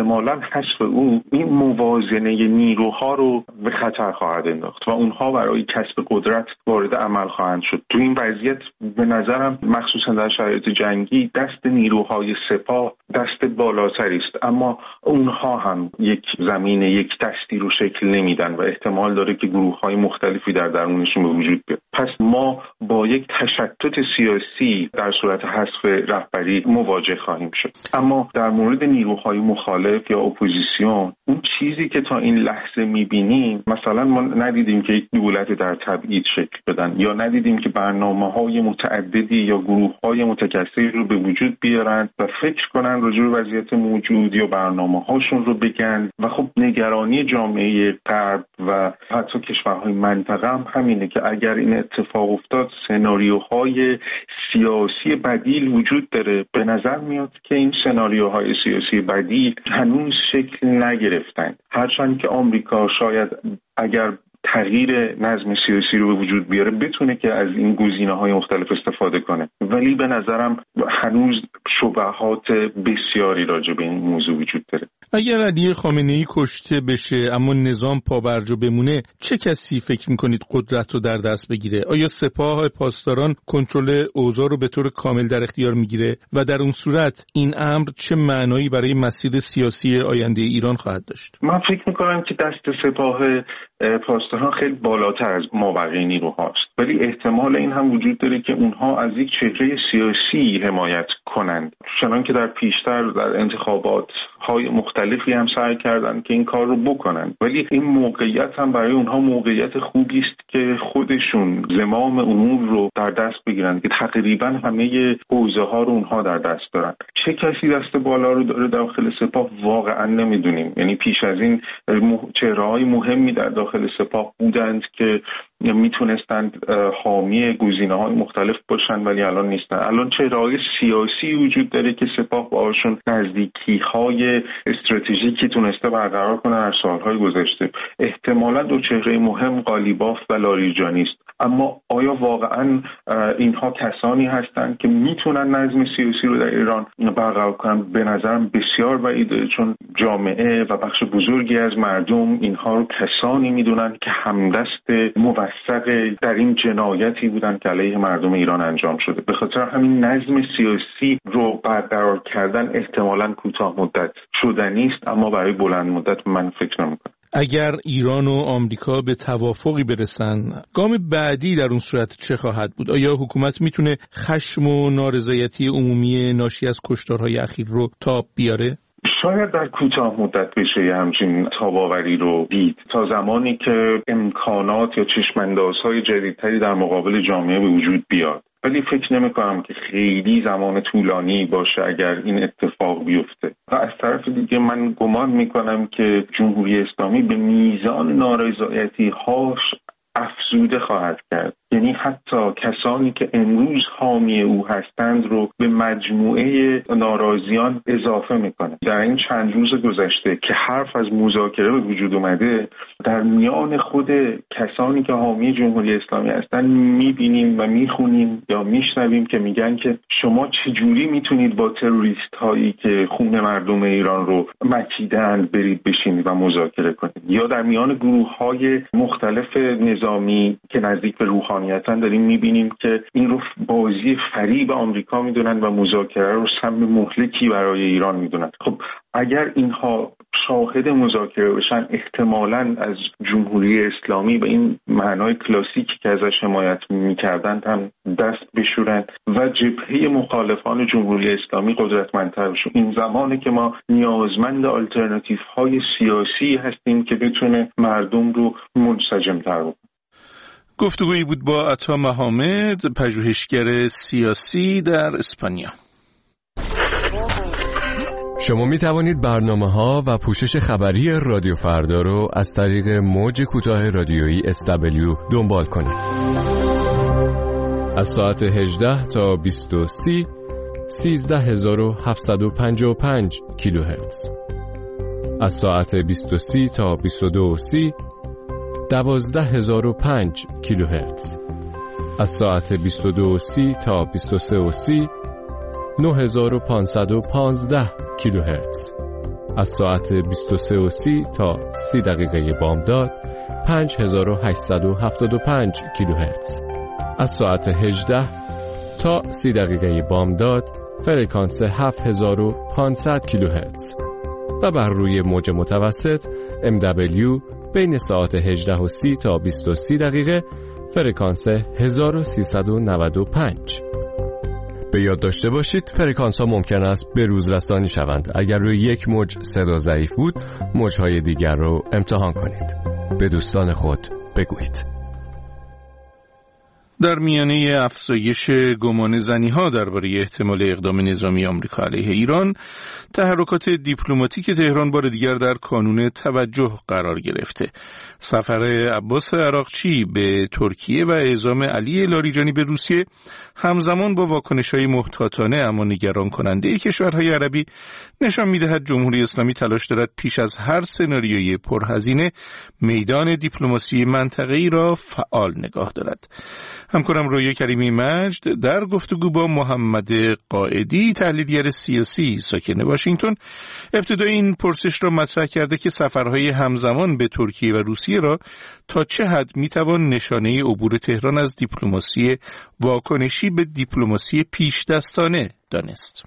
احتمالاً حذف او این موازنه نیروها رو به خطر خواهد انداخت و اونها برای کسب قدرت وارد عمل خواهند شد. تو این وضعیت به نظرم مخصوصا در شرایط جنگی دست نیروهای سپاه دست بالاتری است، اما اونها هم یک زمین یک دستی رو شکل نمیدن و احتمال داره که گروه‌های مختلفی در درونشون به وجود بیاد. پس ما با یک تشتت سیاسی در صورت حذف رهبری مواجه خواهیم شد. اما در مورد نیروهای مخالف یا اپوزیسیون، اون چیزی که تا این لحظه می‌بینیم، مثلا ما ندیدیم که یک دولت در تبعید شکل بدن یا ندیدیم که برنامه‌های متعددی یا گروه‌های متکثری رو به وجود بیارن و فکر کنن راجع به وضعیت موجود یا برنامه‌هاشون رو بگن. و خب نگرانی جامعه غرب و حتی کشورهای منطقه هم همینه که اگر این اتفاق افتاد سناریوهای سیاسی بدیل وجود داره. به نظر میاد که این سناریوهای سیاسی بدیل هنوز شکل نگرفتن، هرچند که آمریکا شاید اگر تغییر نظم سیاسی رو به وجود بیاره بتونه که از این گزینه‌های مختلف استفاده کنه، ولی به نظرم هنوز شبهات بسیاری راجع به این موضوع وجود داره. اگر علی خامنه‌ای کشته بشه اما نظام پابرجا بمونه، چه کسی فکر می‌کنید قدرت رو در دست بگیره؟ آیا سپاه پاسداران کنترل اوضاع رو به طور کامل در اختیار میگیره و در اون صورت این امر چه معنایی برای مسیر سیاسی آینده ایران خواهد داشت؟ من فکر می‌کنم که دست سپاه پاسداران خیلی بالاتر از مابقی نیروهاست، ولی احتمال این هم وجود داره که اونها از یک چهره سیاسی حمایت کنند، چنان که در پیشتر در انتخابات های مختلفی هم سعی کردن که این کار رو بکنن. ولی این موقعیت هم برای اونها موقعیت خوبی است که خودشون زمام امور رو در دست بگیرن که تقریبا همه حوزه ها رو اونها در دست دارن. چه کسی دست بالا رو داره داخل سپاه واقعا نمیدونیم. یعنی پیش از این چهره‌های مهمی در داخل سپاه بودند که میتونستند حامی گزینه‌های مختلف باشن ولی الان نیستن. الان چهره‌های سیاسی وجود داره که سپاه باهاشون نزدیکی‌های استراتژیکی تونسته برقرار کنه در سال‌های گذشته. احتمالاً دو چهره مهم قالیباف و لاریجانی است. اما آیا واقعاً اینها کسانی هستند که میتونن نظم سیاسی رو در ایران برقرار کنن؟ به نظرم بسیار بعیده، چون جامعه و بخش بزرگی از مردم اینها رو کسانی میدونن که همدست موثق در این جنایتی بودن که علیه مردم ایران انجام شده. به خاطر همین نظم سیاسی رو برقرار کردن احتمالاً کوتاه مدت شدنی است، اما برای بلند مدت من فکر نمی‌کنم. اگر ایران و آمریکا به توافقی برسن، گام بعدی در اون صورت چه خواهد بود؟ آیا حکومت میتونه خشم و نارضایتی عمومی ناشی از کشتارهای اخیر رو تاب بیاره؟ شاید در کوتاه مدت بشه همچین تاباوری رو دید، تا زمانی که امکانات یا چشم‌اندازهای جدیدتری در مقابل جامعه به وجود بیاد. ولی فکر نمی‌کنم که خیلی زمان طولانی باشه اگر این اتفاق بیفته. و از طرف دیگه من گمان می‌کنم که جمهوری اسلامی به میزان نارضایتی‌هاش افزوده خواهد کرد. یعنی حتی کسانی که امروز حامی او هستند رو به مجموعه ناراضیان اضافه میکنه. در این چند روز گذشته که حرف از مذاکره به وجود اومده، در میان خود کسانی که حامی جمهوری اسلامی هستند میبینیم و میخونیم یا میشنویم که میگن که شما چجوری میتونید با تروریست هایی که خون مردم ایران رو مکیدند برید بشینید و مذاکره کنید. یا در میان گروه های مختلف نظامی که نزدیک به روحانیتن داریم میبینیم که این رو بازی فریب آمریکا میدونن و مذاکره رو سم مهلکی برای ایران میدونن. خب اگر اینها شاهد مذاکره بشن، احتمالاً از جمهوری اسلامی به این معنای کلاسیکی که ازش حمایت میکردند هم دست بشورن و جبهه مخالفان جمهوری اسلامی قدرتمندتر بشه. این زمانه که ما نیازمند آلترناتیو های سیاسی هستیم که بتونه مردم رو منسجم‌تر بکنه. گفتگویی بود با عطا محمد، پژوهشگر سیاسی در اسپانیا. شما می توانید برنامه‌ها و پوشش خبری رادیو فردا رو از طریق موج کوتاه رادیویی SW دنبال کنید. از ساعت 18 تا 20:30 13755 کیلوهرتز. از ساعت 20:30 تا 22:30 12005 کیلوهرتز. از ساعت 22:30 تا 23:30 9515 کیلوهرتز. از ساعت 23:30 تا 30 دقیقه بامداد 5875 کیلوهرتز. از ساعت 18 تا 30 دقیقه بامداد فرکانس 7500 کیلوهرتز و بر روی موج متوسط MW بین ساعت 18:30 تا 20:30 دقیقه فرکانس 1395. به یاد داشته باشید فرکانس ها ممکن است به روز رسانی شوند. اگر روی یک موج صدا ضعیف بود، موجهای دیگر رو امتحان کنید. به دوستان خود بگویید. در میانه افزایش گمان زنی‌ها درباره احتمال اقدام نظامی آمریکا علیه ایران، تحرکات دیپلماتیک تهران بار دیگر در کانون توجه قرار گرفته. سفر عباس عراقچی به ترکیه و اعزام علی لاریجانی به روسیه همزمان با واکنش‌های محتاطانه اما نگران کننده کشورهای عربی نشان می‌دهد جمهوری اسلامی تلاش دارد پیش از هر سناریوی پرهزینه میدان دیپلماسی منطقه‌ای را فعال نگاه دارد. همکارم رویا کریمی مجد در گفتگو با محمد قائدی، تحلیلگر سیاسی ساکن واشنگتن، ابتدای این پرسش را مطرح کرده که سفرهای همزمان به ترکیه و روسیه را تا چه حد میتوان نشانه عبور تهران از دیپلماسی واکنشی به دیپلماسی پیش دستانه دانست.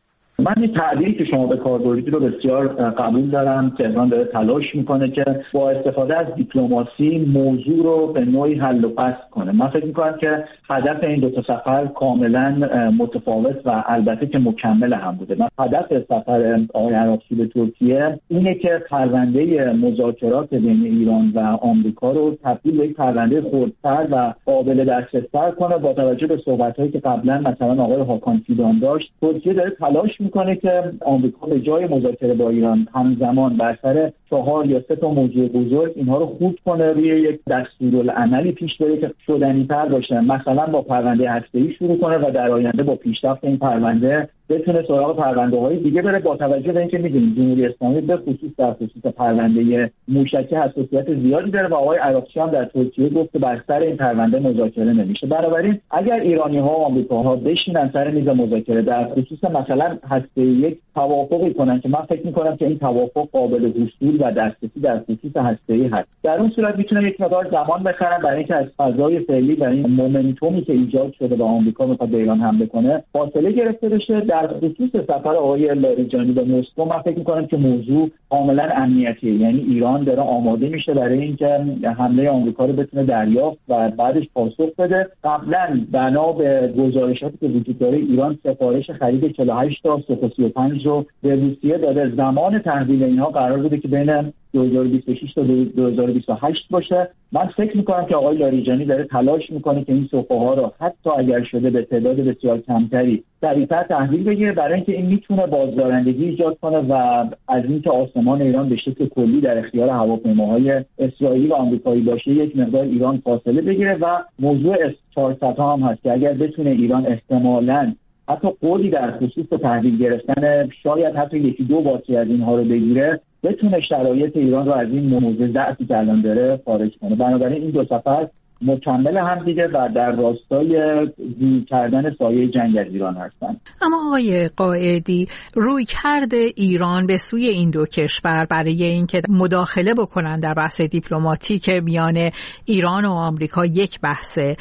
من این تعبیری که شما به کار بردید رو بسیار قبول دارم. تهران داره تلاش میکنه که با استفاده از دیپلماسی موضوع رو به نوعی حل و فصل کنه. من فکر میکنم که هدف این دو تا سفر کاملا متفاوت و البته که مکمل هم بوده. من هدف سفر آقای عراقچی به ترکیه اینه که پرونده مذاکرات بین ایران و آمریکا رو تبدیل به یک پرونده خردتر و قابل دسترس‌تر کنه. با توجه به صحبت‌هایی که قبلا مثلا آقای هاکان فیدان داشت، ترکیه داره تلاش میکنه که آمریکا به جای مذاکره با ایران همزمان بر سر 4 یا 3 تا موضوع بزرگ اینها رو خود کنه، روی یک دستورالعملی پیش بره که شدنی‌تر باشه. مثلا با پرونده هسته‌ای شروع کنه و در آینده با پیشرفت این پرونده بتونه سراغ پرونده‌های دیگه بره. با توجه به اینکه می‌دونید جمهوری اسلامی به خصوص در خصوص پرونده موشکی حساسیت زیادی داره و آقای عراقچی هم در ترکیه گفت که بر سر این پرونده مذاکره نمیشه. بنابراین اگر ایرانی‌ها و آمریکاها بشینن سر میز مذاکره در خصوص مثلا هسته یک توافقی کنن که من فکر می‌کنم که این توافق قابل حصول و دسترسی در خصوص هسته‌ای هست، در اون صورت میتونه یک مقدار زمان بخرن برای اینکه از فضای فعلی و این مومنتومی که ایجاد شده و آمریکا می‌خواد به ایران حمله کنه فاصله گرفته بشه. در خصوص سفر آقای لاریجانی به مسکو من فکر می‌کنم که موضوع کاملا امنیتیه، یعنی ایران داره آماده میشه برای اینکه حمله آمریکا رو بتونه دریافت و بعدش پاسخ بده. قبلا بنا به گزارشاتی که وجود داره ایران سفارش خرید 48 تا سوخو-35 رو به روسیه داده. زمان تحویل اینها قرار بوده که بین 2026 تا 2028 باشه. من فکر میکنم که آقای لاریجانی داره تلاش میکنه که این سوخوها رو حتی اگر شده به تعداد بسیار کمتری سریعتر تحویل بگیره، برای اینکه این میتونه بازدارندگی ایجاد کنه و از اینکه آسمان ایران به شکل کلی در اختیار هواپیماهای اسرائیلی و آمریکایی باشه یک مقدار ایران فاصله بگیره. و موضوع S-400 هم هست که اگر بتونه ایران احتمالاً حتی قولی در خصوص تحویل گرفتن شاید حتی 1-2 باتری از اینها رو بگیره، بتونه شرایط ایران رو از این موضوع ضعفی که الان داره خارج کنه. بنابراین این دو سفر مکمل هم دیگه و در راستای دور کردن سایه جنگ از ایران هستن. اما آقای قائدی، رویکرد ایران به سوی این دو کشور برای اینکه مداخله بکنن در بحث دیپلماتیک میان ایران و آمریکا یک بحثه.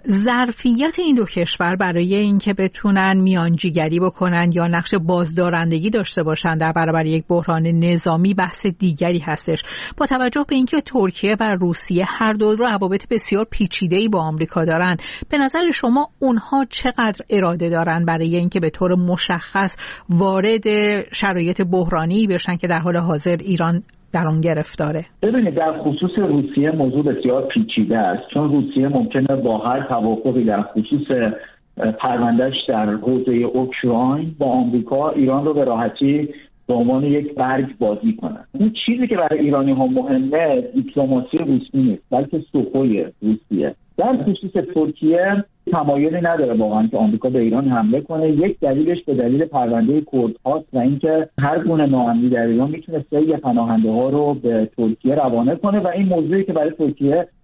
ظرفیت این دو کشور برای اینکه بتونن میانجیگری بکنن یا نقش بازدارندگی داشته باشن در برابر یک بحران نظامی بحث دیگری هستش. با توجه به اینکه ترکیه و روسیه هر دو روابط بسیار پیچیده‌ای با آمریکا دارن، به نظر شما اونها چقدر اراده دارن برای اینکه به طور مشخص وارد شرایط بحرانی بشن که در حال حاضر ایران در اون گرفتاره؟ ببینید، در خصوص روسیه موضوع بسیار پیچیده است، چون روسیه ممکنه با هر توافقی در خصوص پروندهش در حوزه اوکراین با آمریکا ایران رو به راحتی به عنوان یک برگ بازی کنه. اون چیزی که برای ایرانی ها مهمه دیپلماسی روسی نیست، بلکه سوخوی روسیه. در خصوص ترکیه تمایلی نداره واقعا که آمریکا به ایران حمله کنه. یک دلیلش به دلیل پرونده کردهاست و اینکه هر گونه ناامنی در ایران میتونه سیل پناهنده ها رو به ترکیه روانه کنه و این موضوعی که برای ترکیه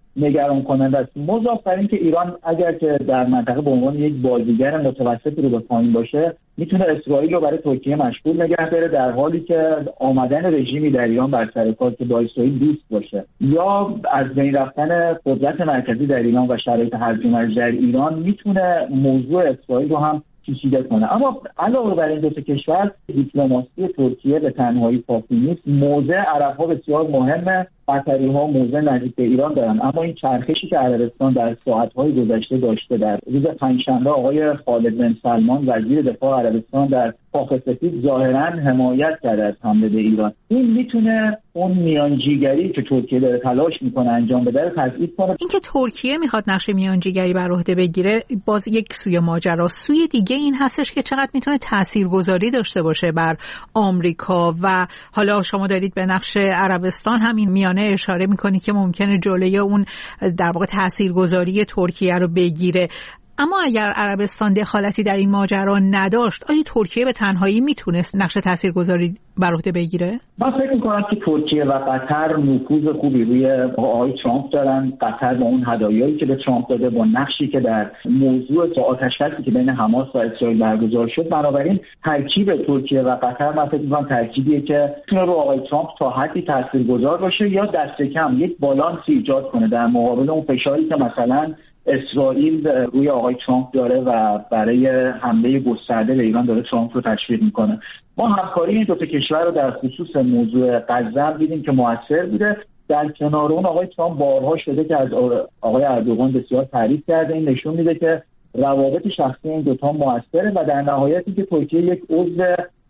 نگران کننده است. مضاف بر این که ایران اگر که در منطقه به عنوان یک بازیگر متوسط رو به پایین باشه میتونه اسرائیل رو برای ترکیه مشغول نگه داره، در حالی که آمدن رژیمی در ایران بر سر کار که با اسرائیل دوست باشه یا از بین رفتن قدرت مرکزی در ایران و شرایط هرج و مرج در ایران میتونه موضوع اسرائیل رو هم پیچیده کنه. اما علاوه بر این دو تا کشور، دیپلماسی ترکیه به تنهایی کافی نیست. موضع عرب‌ها بسیار مهمه. قطری‌ها موضع نزدیک به ایران دارن، اما این چرخشی که عربستان در ساعت‌های گذشته داشته، در روز پنجشنبه آقای خالد بن سلمان وزیر دفاع عربستان در کاخ سفید ظاهراً حمایت کرده از حمله به ایران. این میتونه اون میانجیگری که ترکیه داره تلاش میکنه انجام بده رو تضعیف کنه. اینکه ترکیه میخواد نقش میانجیگری بر عهده بگیره باز یک سوی ماجرا. سوی دیگه این هستش که چقدر میتونه تاثیرگذاری داشته باشه بر آمریکا و حالا شما دارید به نقش عربستان همین میانه اشاره میکنی که ممکنه جلوی اون در واقع تاثیرگذاری ترکیه رو بگیره. اما اگر عربستان دخالتی در این ماجرا نداشت، آیا ترکیه به تنهایی میتونست نقش تاثیرگذاری بر عهده بگیره؟ من فکر میکنم که ترکیه و قطر نفوذ خوبی روی آقای ترامپ دارن. قطر با اون هدایایی که به ترامپ داده، با نقشی که در موضوع آتش‌بسی که بین حماس و اسرائیل برگزار شد، بنابراین ترکیب ترکیه و قطر من فکر میکنم ترکیبیه که میتونه رو آقای ترامپ تا حدی تاثیرگذار باشه یا دست کم یک بالانسی ایجاد کنه در مقابل اون فشاری که مثلا اسرائیل روی آقای ترامپ داره و برای حمله گسترده به ایران داره ترامپ رو تشویق میکنه. ما همکاری این دو تا کشور رو در خصوص موضوع غزه دیدیم که موثر بوده. در کنار اون آقای ترامپ بارها شده که از آقای اردوغان بسیار تعریف کرده. این نشون میده که روابط شخصی این دوتا موثره و در نهایت اینکه ترکیه یک عضو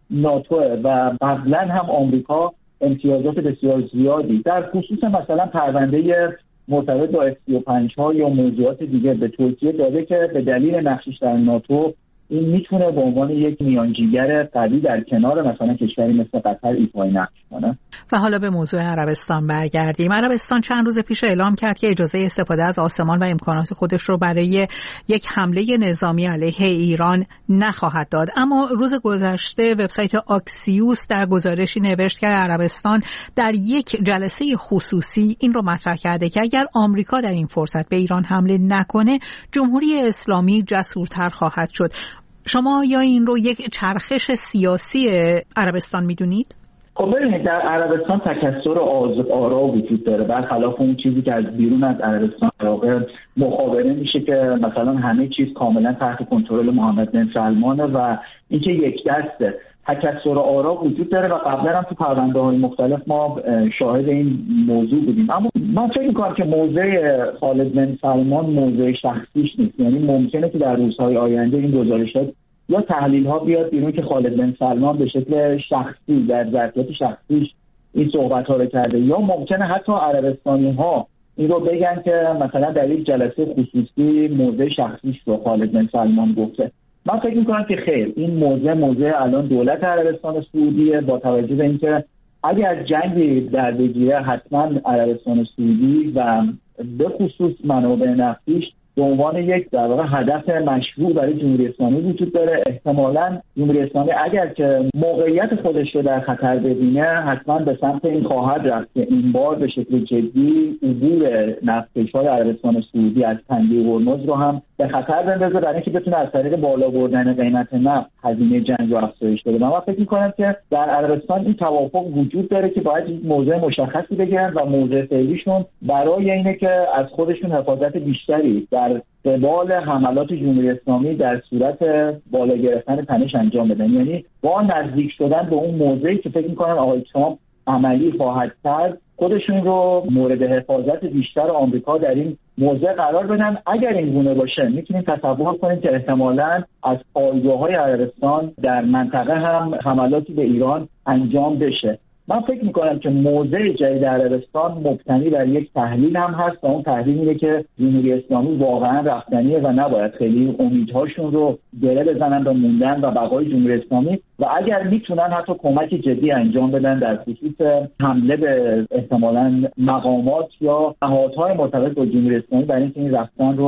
ناتوه و قبلا هم آمریکا امتیازات بسیار زیادی در خصوص مثلا پرونده مرتبط با F-35 ها یا موضوعات دیگه به ترکیه داده که به دلیل نقشش در ناتو این میتونه به عنوان یک میانجیگر قوی در کنار مثلا کشوری مثل قطر ایفای نقش کنه. و حالا به موضوع عربستان برگردیم. عربستان چند روز پیش اعلام کرد که اجازه استفاده از آسمان و امکانات خودش رو برای یک حمله نظامی علیه ایران نخواهد داد. اما روز گذشته وبسایت آکسیوس در گزارشی نوشت که عربستان در یک جلسه خصوصی این رو مطرح کرده که اگر آمریکا در این فرصت به ایران حمله نکنه، جمهوری اسلامی جسورتر خواهد شد. شما یا این رو یک چرخش سیاسی عربستان میدونید؟ خب ببینید، در عربستان تکثر آرا وجود داره، برخلاف اون چیزی که از بیرون از عربستان واقع مخابره میشه که مثلا همه چیز کاملا تحت کنترل محمد بن سلمانه و اینکه یک دسته. تکثر آرا وجود داره و قبلا هم تو پرونده‌های مختلف ما شاهد این موضوع بودیم. اما من فکر می‌کنم که موضع خالد بن سلمان موضع شخصیش نیست. یعنی ممکنه که در روزهای آینده این گزارشات یا تحلیل‌ها بیاد بیرون که خالد بن سلمان به شکل شخصی در ظرفیت شخصیش این صحبت‌ها رو کرده، یا ممکنه حتی عربستانی‌ها این رو بگن که مثلا در یک جلسه خصوصی موضع شخصیش رو خالد بن سلمان گفته. من فکر می‌کنم که خیر، این موضع الان دولت عربستان سعودیه، با توجه به اینکه اگر جنگی در بگیره حتما عربستان سعودی و به خصوص منابع نفتیش به عنوان یک در واقع هدف مشروع برای جمهوری اسلامی وجود داره. احتمالاً جمهوری اسلامی اگر که موقعیت خودش رو در خطر ببینه حتما به سمت این خواهد رفت که این بار به شکل جدی عبور نفتکش‌های عربستان سعودی از تنگه هرمز رو هم به خطر بندازه برای اینکه بتونه از طریق بالا بردن قیمت نفت هزینه جنگ رو افزایش بده. من فکر می‌کنم که در عربستان این توافق وجود داره که باید یک موضع مشخصی بگیرن و موضع فعلیشون برای اینه که از خودشون حفاظت بیشتری در قبال حملات جمهوری اسلامی در صورت بالا گرفتن تنش انجام بدن. یعنی با نزدیک شدن به اون موضعی که فکر می‌کنم آقای ترامپ عملی خواهد کرد، خودشون رو مورد حفاظت بیشتر آمریکا در این موضع قرار بدن. اگر این گونه باشه میتونیم تصور کنیم که احتمالاً از پایگاه‌های عربستان در منطقه هم حملاتی به ایران انجام بشه. من فکر میکنم که موضع جدید عربستان مبتنی بر یک تحلیل هم هست و اون تحلیل اینه که جمهوری اسلامی واقعا رفتنیه و نباید خیلی امیدهاشون رو گره بزنن به موندن و بقای جمهوری اسلامی و اگر میتونن حتی کمک جدی انجام بدن در خصوص حمله به احتمالاً مقامات یا نهادهای مرتبط با جمهوری اسلامی برای اینکه این رفتن رو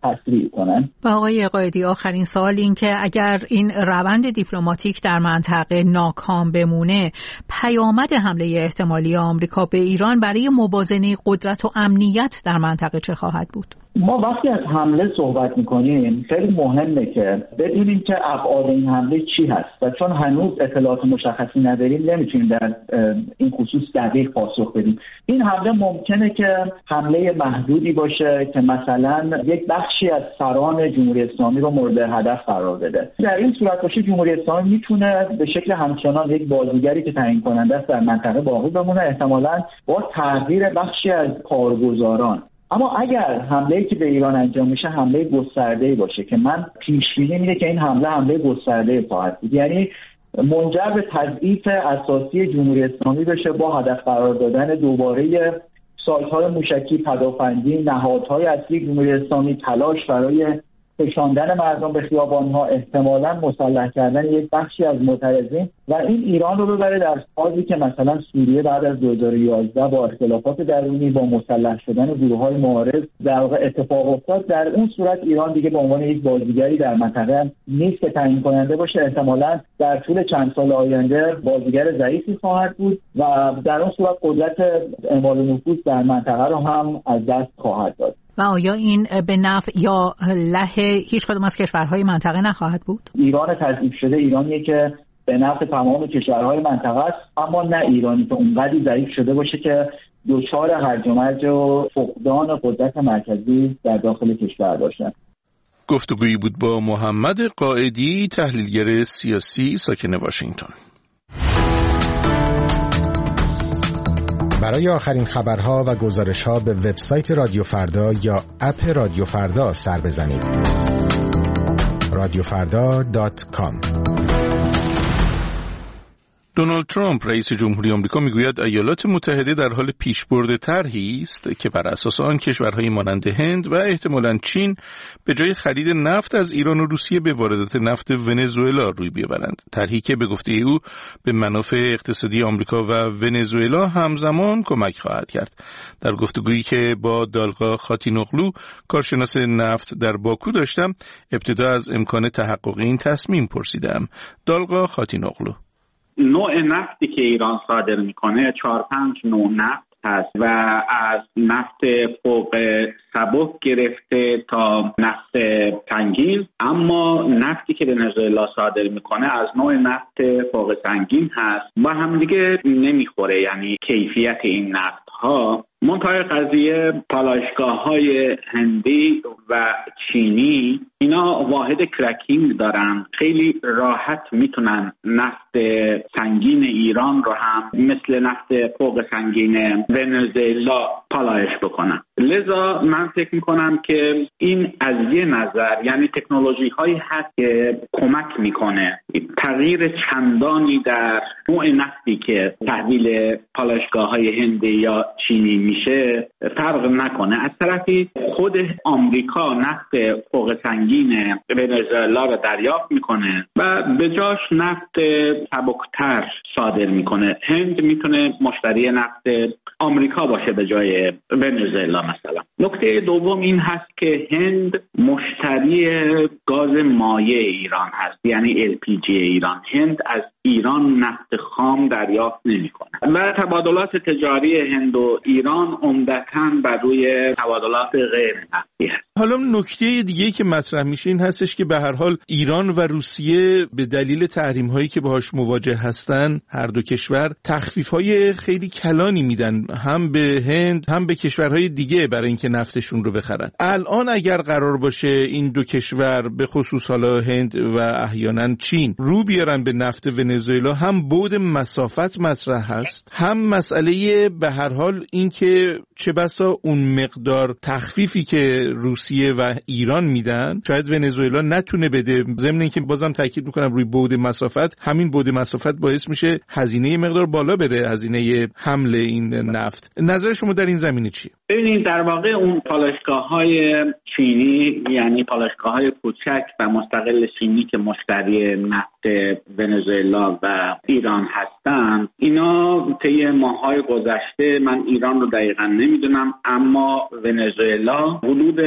تسریع کنن. و آقای قائدی، آخرین سوال این که اگر این روند دیپلماتیک در منطقه ناکام بمونه، پیامد حمله احتمالی آمریکا به ایران برای موازنه قدرت و امنیت در منطقه چه خواهد بود؟ ما وقتی از حمله صحبت میکنیم خیلی مهمه که بدونیم که ابعاد این حمله چی هست و چون هنوز اطلاعات مشخصی نداریم نمیتونیم در این خصوص دقیق پاسخ بدیم. این حمله ممکنه که حمله محدودی باشه که مثلا یک بخشی از سران جمهوری اسلامی رو مورد هدف قرار بده. در این صورت باشه جمهوری اسلامی میتونه به شکل همچنان یک بازیگری که تعیین کننده است در منطقه باقی بمونه، احتمالاً با تغییر بخشی از کارگزاران. اما اگر حمله‌ای که به ایران انجام میشه حمله گسترده‌ای باشه که من پیش بینی میده که این حمله گسترده‌ای خواهد بود، یعنی منجر به تضعیف اساسی جمهوری اسلامی بشه با هدف قرار دادن دوباره سایت‌های موشکی، پدافندی، نهادهای اصلی جمهوری اسلامی، تلاش برای کشاندن مردم به خیابان‌ها، احتمالاً مسلح کردن یک بخشی از معترضین و این ایران رو ببره در فازی که مثلا سوریه بعد از 2011 با اختلافات درونی، با مسلح شدن گروه‌های معارض در واقع اتفاق افتاد. در اون صورت ایران دیگه به عنوان یک بازیگری در منطقه نیست که تعیین کننده باشه، احتمالاً در طول چند سال آینده بازیگر ضعیفی خواهد بود و در اون صورت قدرت اعمال نفوذ در منطقه رو هم از دست خواهد داد. و آیا این به نفع یا له هیچ کدوم از کشورهای منطقه نخواهد بود؟ ایران تضعیف شده ایرانیه که به نفع تمام کشورهای منطقه است، اما نه ایرانی که اونقدر ضعیف شده باشه که دچار هرج و مرج و فقدان قدرت مرکزی در داخل کشور باشن. گفتگویی بود با محمد قائدی، تحلیلگر سیاسی ساکن واشنگتن. برای آخرین خبرها و گزارش‌ها به وبسایت رادیو فردا یا اپ رادیو فردا سر بزنید. radiofrda.com. دونالد ترامپ رئیس جمهوری آمریکا میگوید ایالات متحده در حال پیشبرد طرحی است که بر اساس آن کشورهای مانند هند و احتمالاً چین به جای خرید نفت از ایران و روسیه به واردات نفت ونزوئلا روی بیاورند. طرحی که به گفته او به منافع اقتصادی آمریکا و ونزوئلا همزمان کمک خواهد کرد. در گفتگویی که با دالقا خاتینوغلو کارشناس نفت در باکو داشتم، ابتدا از امکان تحقق این تصمیم پرسیدم. دالقا خاتینوغلو: نوع نفتی که ایران صادر میکنه 4-5 نوع نفت هست و از نفت فوق سبک گرفته تا نفت سنگین، اما نفتی که ونزوئلا صادر میکنه از نوع نفت فوق سنگین هست و هم دیگه نمیخوره، یعنی کیفیت این نفت ها. منتهای قضیه پالایشگاه‌های هندی و چینی اینا واحد کرکینگ دارن، خیلی راحت میتونن نفت سنگین ایران رو هم مثل نفت فوق سنگین ونزوئلا پالایش بکنن. لذا من فکر میکنم که این از یه نظر، یعنی تکنولوژی هایی هست که کمک میکنه تغییر چندانی در نوع نفتی که تحویل پالایشگاه‌های هندی یا چینی میشه فرق نکنه. از طرفی خود آمریکا نفت فوق سنگین ونزوئلا رو دریافت میکنه و به جاش نفت سبکتر صادر میکنه. هند میتونه مشتری نفت آمریکا باشه به جای ونزوئلا مثلا. نکته دوم این هست که هند مشتری گاز مایع ایران هست، یعنی LPG ایران. هند از ایران نفت خام دریافت نمیکنه و تبادلات تجاری هند و ایران عمدتاً بر روی تبادلات غیر نفتی هست. حالا نکته دیگه که مطرح میشه این هستش که به هر حال ایران و روسیه به دلیل تحریم هایی که باهاش مواجه هستن، هر دو کشور تخفیف های خیلی کلانی میدن هم به هند هم به کشورهای دیگه برای اینکه نفتشون رو بخرن. الان اگر قرار باشه این دو کشور به خصوص حالا هند و احیانا چین رو بیارن به نفت ونزوئلا، هم بعد مسافت مطرح هست، هم مسئله به هر حال این که چه بسا اون مقدار تخفیفی که روسیه و ایران میدن شاید ونزوئلا نتونه بده. ضمن اینکه بازم تاکید میکنم روی بعد مسافت، همین بعد مسافت باعث میشه هزینه مقدار بالا بره، هزینه حمل این نفت. نظر شما در این زمینه چیه؟ ببینید در واقع اون پالایشگاه‌های چینی، یعنی پالایشگاه‌های کوچک و مستقل چینی که مشتری نفت ونزوئلا و ایران هستند، اینا طی ماه‌های گذشته، من ایران رو دقیقاً نمیدونم، اما ونزوئلا حدود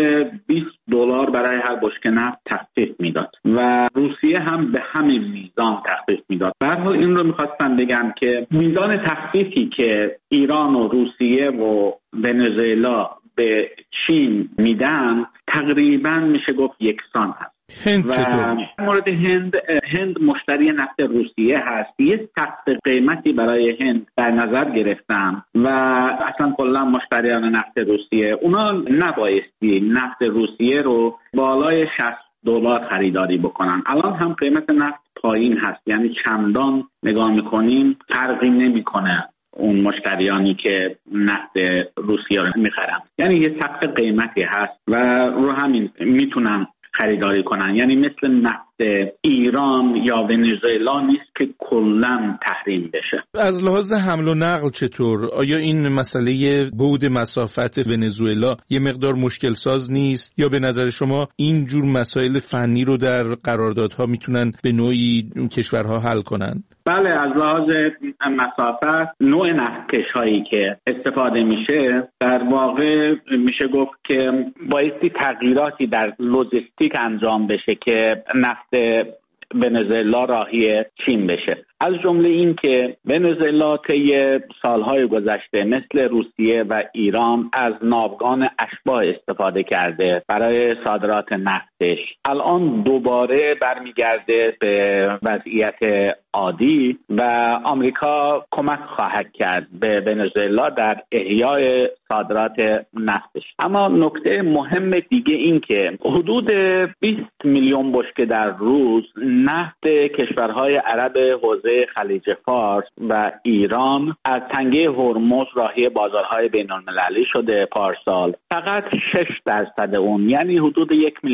$20 برای هر بشکه نفت تخفیف میداد و روسیه هم به همین میزان تخفیف میداد. به هر حال این رو می‌خواستم بگم که میزان تخفیفی که ایران و روسیه و ونزوئلا به چین میدن تقریباً میشه گفت یکسان هست. هند چطور؟ مورد هند مشتری نفت روسیه هست. یه سقف قیمتی برای هند در نظر گرفتم و اصلا کلا مشتریان نفت روسیه اونا نبایستی نفت روسیه رو بالای $60 خریداری بکنن. الان هم قیمت نفت پایین هست، یعنی چندان نگاه میکنیم فرقی نمیکنه اون مشتریانی که نفت روسیه رو میخرن، یعنی یه سقف قیمتی هست و رو همین میتونن خریداری کنن. یعنی مثل نفت ایران یا ونزوئلا نیست که کلاً تحریم بشه. از لحاظ حمل و نقل چطور؟ آیا این مسئله بعد مسافت ونزوئلا یه مقدار مشکل ساز نیست، یا به نظر شما این جور مسائل فنی رو در قراردادها میتونن به نوعی کشورها حل کنن؟ بله، از لحاظ مسافت نوع نفتکش هایی که استفاده میشه در واقع میشه گفت که بایستی تغییراتی در لوجستیک انجام بشه که نفت ونزوئلا راهی چین بشه. از جمله این که ونزوئلا طی سالهای گذشته مثل روسیه و ایران از ناوگان اشباح استفاده کرده برای صادرات نفتش. الان دوباره برمیگرده به وضعیت عادی و آمریکا کمک خواهد کرد به ونزوئلا در احیای صادرات نفتش. اما نکته مهم دیگه این که حدود 20 میلیون بشکه در روز نفت کشورهای عرب حوزه خلیج فارس و ایران از تنگه هرمز راهی بازارهای بین‌المللی شده پارسال. فقط 6% اون، یعنی حدود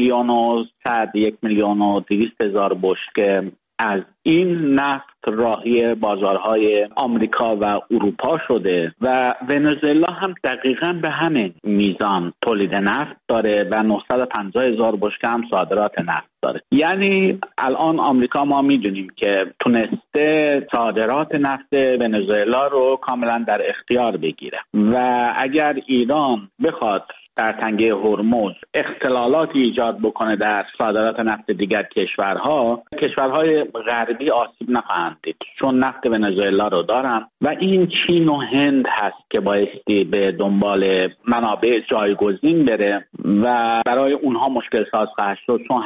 1,100,000 بشکه از این نفت راهی بازارهای آمریکا و اروپا شده و ونزوئلا هم دقیقاً به همین میزان تولید نفت داره و 950,000 بشکه هم صادرات نفت داره. یعنی الان آمریکا ما میدونیم که تونسته صادرات نفت ونزوئلا رو کاملاً در اختیار بگیره و اگر ایران بخواد در تنگه هرمز اختلالاتی ایجاد بکنه در صادرات نفت دیگر کشورهای غربی آسیب نخواهند دید، چون نفت ونزوئلا رو دارن و این چین و هند هست که بایستی به دنبال منابع جایگزین بره و برای اونها مشکل ساز خواهد شد، چون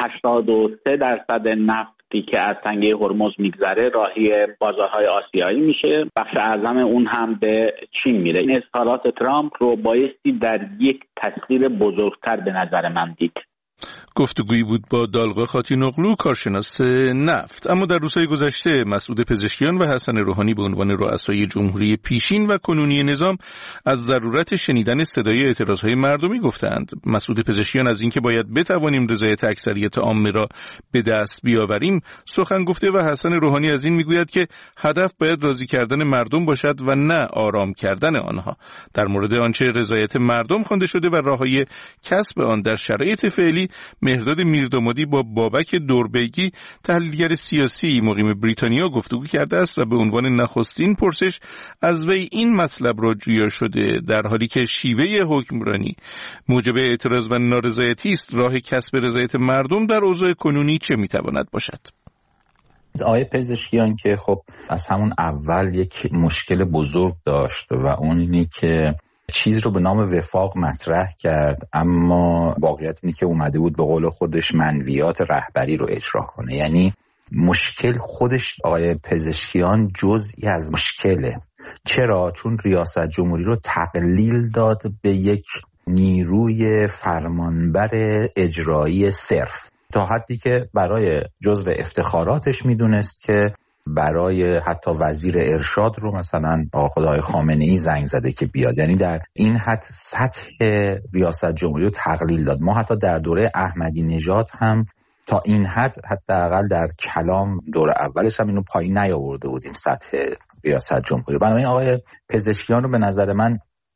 83% نفت که از تنگه هرمز میگذره راهی بازارهای آسیایی میشه، بخش اعظم اون هم به چین میره. این اظهارات ترامپ رو بایستی در یک تصویر بزرگتر به نظر من دید. گفتگویی بود با دالغا خاتینوغلو، کارشناس نفت. اما در روزهای گذشته مسعود پزشکیان و حسن روحانی به عنوان رؤسای جمهوری پیشین و کنونی نظام از ضرورت شنیدن صدای اعتراضهای مردمی گفتند. مسعود پزشکیان از اینکه باید بتوانیم رضایت اکثریت عامه را به دست بیاوریم سخن گفته و حسن روحانی از این میگوید که هدف باید راضی کردن مردم باشد و نه آرام کردن آنها. در مورد آنچه رضایت مردم خوانده شده و راههای کسب آن در شرایط فعلی، مهرداد میردامادی با بابک دوربیگی تحلیلگر سیاسی مقیم بریتانیا گفتگو کرده است و به عنوان نخستین پرسش از وی این مطلب را جویا شده: در حالی که شیوه حکمرانی موجب اعتراض و نارضایتی است، راه کسب رضایت مردم در اوضاع کنونی چه میتواند باشد؟ آقای پزشکیان که خب از همون اول یک مشکل بزرگ داشت و اون اینی که چیز رو به نام وفاق مطرح کرد، اما واقعیت اینه که اومده بود به قول خودش منویات رهبری رو اجرا کنه. یعنی مشکل خودش آقای پزشکیان جزئی از مشکله. چرا؟ چون ریاست جمهوری رو تقلیل داد به یک نیروی فرمانبر اجرایی صرف، تا حدی که برای جزو افتخاراتش میدونست که برای حتی وزیر ارشاد رو مثلا آقای خامنه‌ای زنگ زده که بیاد. یعنی در این حد سطح ریاست جمهوری رو تقلیل داد. ما حتی در دوره احمدی نژاد هم تا این حد حداقل در کلام دوره اولش هم اینو پایین نیاورده بودیم سطح ریاست جمهوری. بنابراین آقای پزشکیان رو به نظر من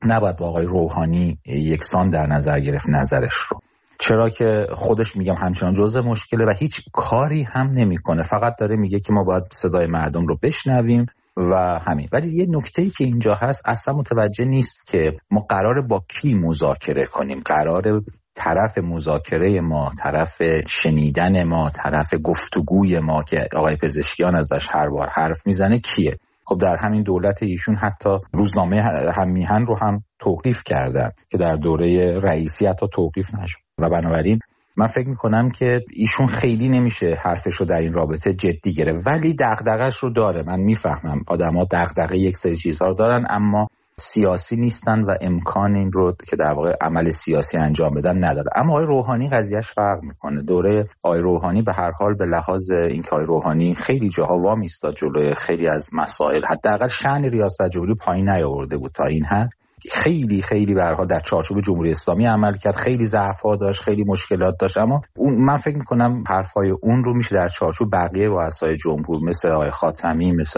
نباید با آقای روحانی یکسان در نظر گرفت نظرش رو، چرا که خودش میگم همچنان جزء مشکله و هیچ کاری هم نمیکنه، فقط داره میگه که ما باید صدای مردم رو بشنویم و همین. ولی یه نکته‌ای که اینجا هست اصلا متوجه نیست که ما قراره با کی مذاکره کنیم، قراره طرف مذاکره ما، طرف شنیدن ما، طرف گفتگوی ما که آقای پزشکیان ازش هر بار حرف میزنه کیه؟ خب در همین دولت ایشون حتی روزنامه هممیهن رو هم توقیف کردن که در دوره رئیسی حتی توقیف نشد و بنابراین من فکر میکنم که ایشون خیلی نمیشه حرفش رو در این رابطه جدی گرفت، ولی دغدغه‌اش رو داره. من میفهمم آدم‌ها دغدغه یک سری چیزها رو دارن اما سیاسی نیستن و امکان این رو که در واقع عمل سیاسی انجام بدن نداره. اما آقای روحانی قضیهش فرق میکنه. دوره آقای روحانی به هر حال به لحاظ اینکه آقای روحانی خیلی جاها وامی ایستاد جلوی خیلی از مسائل، حداقل شأن ریاست جمهوری پایین نیاورده بود تا این حد. خیلی به هر حال در چارچوب جمهوری اسلامی عمل کرد، خیلی ضعف‌ها داشت، خیلی مشکلات داشت، اما من فکر می‌کنم حرفای اون رو میشه در چارچوب بقیه رؤسای جمهور مثل آقای خاتمی، مثل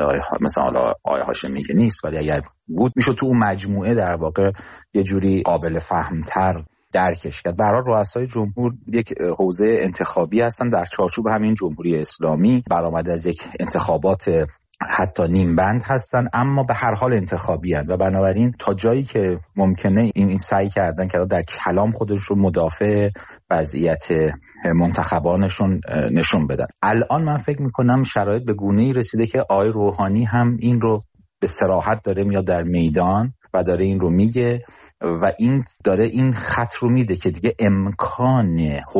آقای هاشمی که نیست، ولی اگر بود میشه تو اون مجموعه در واقع یه جوری قابل فهم‌تر درکش کرد. به هر حال رؤسای جمهور یک حوزه انتخابی هستن در چارچوب همین جمهوری اسلامی، برآمده از یک انتخابات حتی نیم بند هستن اما به هر حال انتخابی هستن و بنابراین تا جایی که ممکنه این سعی کردن که در کلام خودشون مدافع وضعیت منتخبانشون نشون بدن. الان من فکر میکنم شرایط به گونه‌ای رسیده که آقای روحانی هم این رو به صراحت داره میاد در میدان و داره این رو میگه و این داره این خط رو میده که دیگه امکان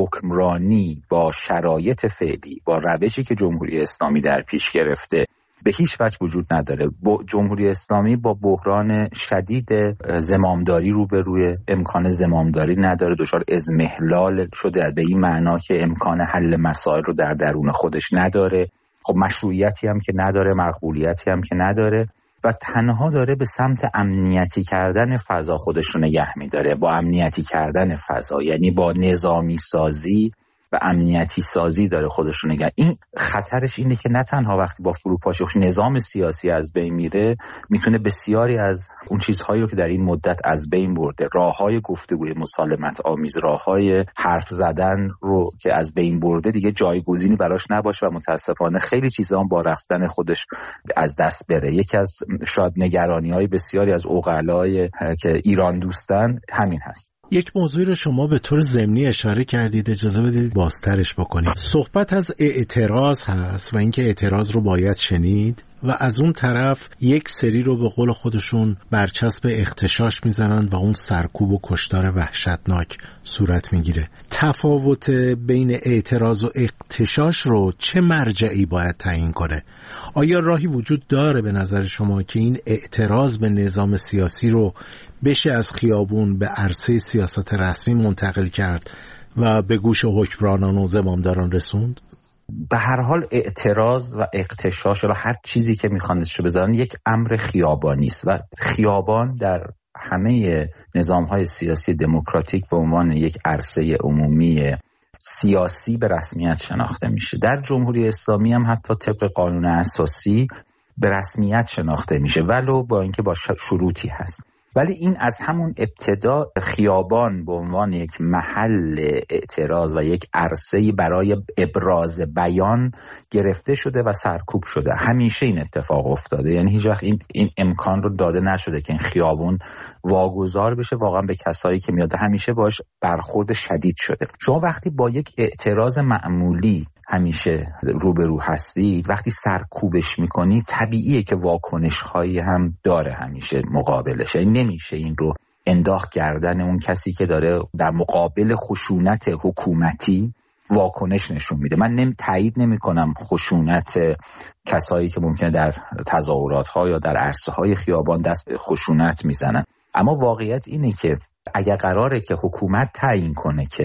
حکمرانی با شرایط فعلی، با روشی که جمهوری اسلامی در پیش گرفته به هیچ وجه وجود نداره. جمهوری اسلامی با بحران شدید زمامداری روبروی، امکان زمامداری نداره، دچار اضمحلال شده به این معنا که امکان حل مسائل رو در درون خودش نداره، خب مشروعیتی هم که نداره، مقبولیتی هم که نداره و تنها داره به سمت امنیتی کردن فضا خودش رو نگه می‌داره. با امنیتی کردن فضا یعنی با نظامی سازی و امنیتی سازی داره خودش رو نگه. این خطرش اینه که نه تنها وقتی با فروپاشی نظام سیاسی از بین میره، میتونه بسیاری از اون چیزهایی رو که در این مدت از بین برده، راههای گفتگوی مسالمت آمیز، راههای حرف زدن رو که از بین برده دیگه جایگزینی براش نباشه و متاسفانه خیلی چیزا هم با رفتن خودش از دست بره. یکی از شاید نگرانی‌های بسیاری از عقلای که ایران دوستن همین هست. یک موضوعی رو شما به طور ضمنی اشاره کردید، اجازه بدید بازترش بکنید. صحبت از اعتراض هست و اینکه اعتراض رو باید شنید و از اون طرف یک سری رو به قول خودشون برچسب اغتشاش میزنن و اون سرکوب و کشتار وحشتناک صورت میگیره. تفاوت بین اعتراض و اغتشاش رو چه مرجعی باید تعیین کنه؟ آیا راهی وجود داره به نظر شما که این اعتراض به نظام سیاسی رو بشه از خیابون به عرصه سیاست رسمی منتقل کرد و به گوش حکمرانان و زمامداران رسوند؟ به هر حال اعتراض و اغتشاش یا هر چیزی که میخوان اسمشو بذارن یک امر خیابانی است و خیابان در همه نظام‌های سیاسی دموکراتیک به عنوان یک عرصه عمومی سیاسی به رسمیت شناخته میشه. در جمهوری اسلامی هم حتی طبق قانون اساسی به رسمیت شناخته میشه ولو با اینکه با شروطی هست. ولی این از همون ابتدا خیابان به عنوان یک محل اعتراض و یک عرصه‌ای برای ابراز بیان گرفته شده و سرکوب شده. همیشه این اتفاق افتاده، یعنی هیچ وقت این امکان رو داده نشده که این خیابان واگذار بشه واقعا به کسایی که میاد، همیشه باش برخورد شدید شده. شما وقتی با یک اعتراض معمولی همیشه روبرو هستید، وقتی سرکوبش میکنی طبیعیه که واکنش هایی هم داره همیشه مقابلش، یعنی نمیشه این رو انداخت کردن اون کسی که داره در مقابل خشونت حکومتی واکنش نشون میده. من تایید نمی کنم خشونت کسایی که ممکنه در تظاهرات ها یا در عرصه های خیابان دست به خشونت میزنن، اما واقعیت اینه که اگر قراره که حکومت تعیین کنه که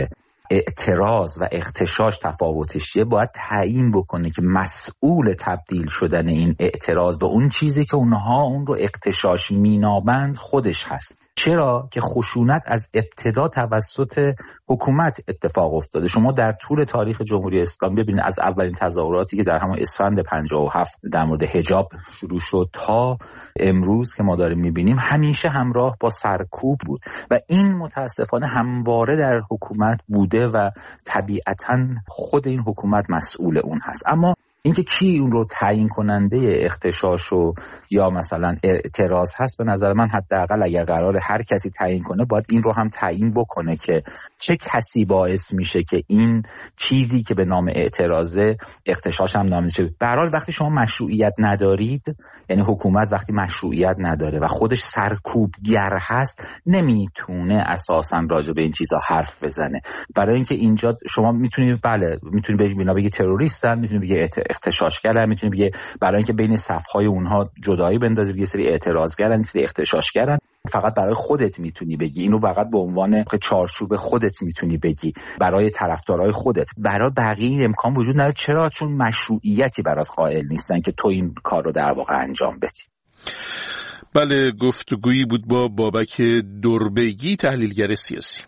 اعتراض و اغتشاش تفاوتش چیه، باید تعیین بکنه که مسئول تبدیل شدن این اعتراض به اون چیزی که اونها اون رو اغتشاش مینامند خودش هست. چرا که خشونت از ابتدا توسط حکومت اتفاق افتاده. شما در طول تاریخ جمهوری اسلامی ببینید از اولین تظاهراتی که در همون اسفند 57 در مورد حجاب شروع شد تا امروز که ما داریم میبینیم همیشه همراه با سرکوب بود و این متاسفانه همواره در حکومت بوده و طبیعتاً خود این حکومت مسئول اون هست. اما اینکه کی اون رو تعیین کننده اغتشاش و یا مثلا اعتراض هست، به نظر من حداقل اگر قرار هر کسی تعیین کنه باید این رو هم تعیین بکنه که چه کسی باعث میشه که این چیزی که به نام اعتراضه اغتشاش هم نامیده شه. به هر حال وقتی شما مشروعیت ندارید، یعنی حکومت وقتی مشروعیت نداره و خودش سرکوبگر هست، نمیتونه اساسا راجع به این چیزا حرف بزنه. برای اینکه اینجا شما میتونید بگید تروریستن، میتونید بگید اغتشاشگرن، میتونید بگید برای اینکه بین صفهای اونها جدایی بندازید یه سری اعتراضگرن، یه سری اغتشاشگرن. فقط برای خودت میتونی بگی اینو، فقط به عنوان چارچوب خودت میتونی بگی، برای طرفدارای خودت. برای بقیه امکان وجود نداره. چرا؟ چون مشروعیتی برات قائل نیستن که تو این کار رو در واقع انجام بدی. بله، گفتگویی بود با بابک دربگی، تحلیلگر سیاسی.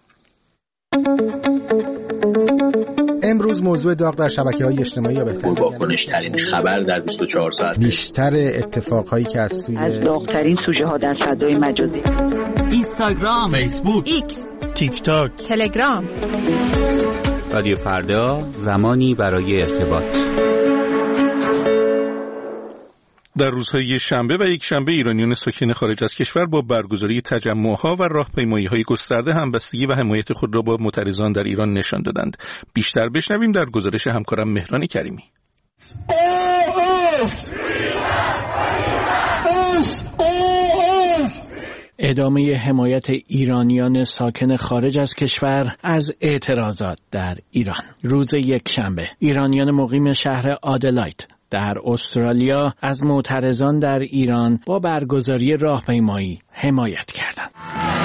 امروز موضوع داغ در شبکه‌های اجتماعی یا بهتر واکنش‌ترین خبر در 24 ساعت، بیشتر اتفاقهایی که از داغ‌ترین سوژه‌ها در فضای مجازی، اینستاگرام، فیسبوک، ایکس، تیک تاک، تلگرام. رادیو فردا، زمانی برای ارتباط. در روزهای شنبه و یک شنبه ایرانیان ساکن خارج از کشور با برگزاری تجمع‌ها و راهپیمایی‌های گسترده همبستگی و حمایت خود را با معترضان در ایران نشان دادند. بیشتر بشنویم در گزارش همکارم مهران کریمی. ادامه حمایت ایرانیان ساکن خارج از کشور از اعتراضات در ایران. روز یکشنبه ایرانیان مقیم شهر آدلاید در استرالیا از معترضان در ایران با برگزاری راهپیمایی حمایت کردند.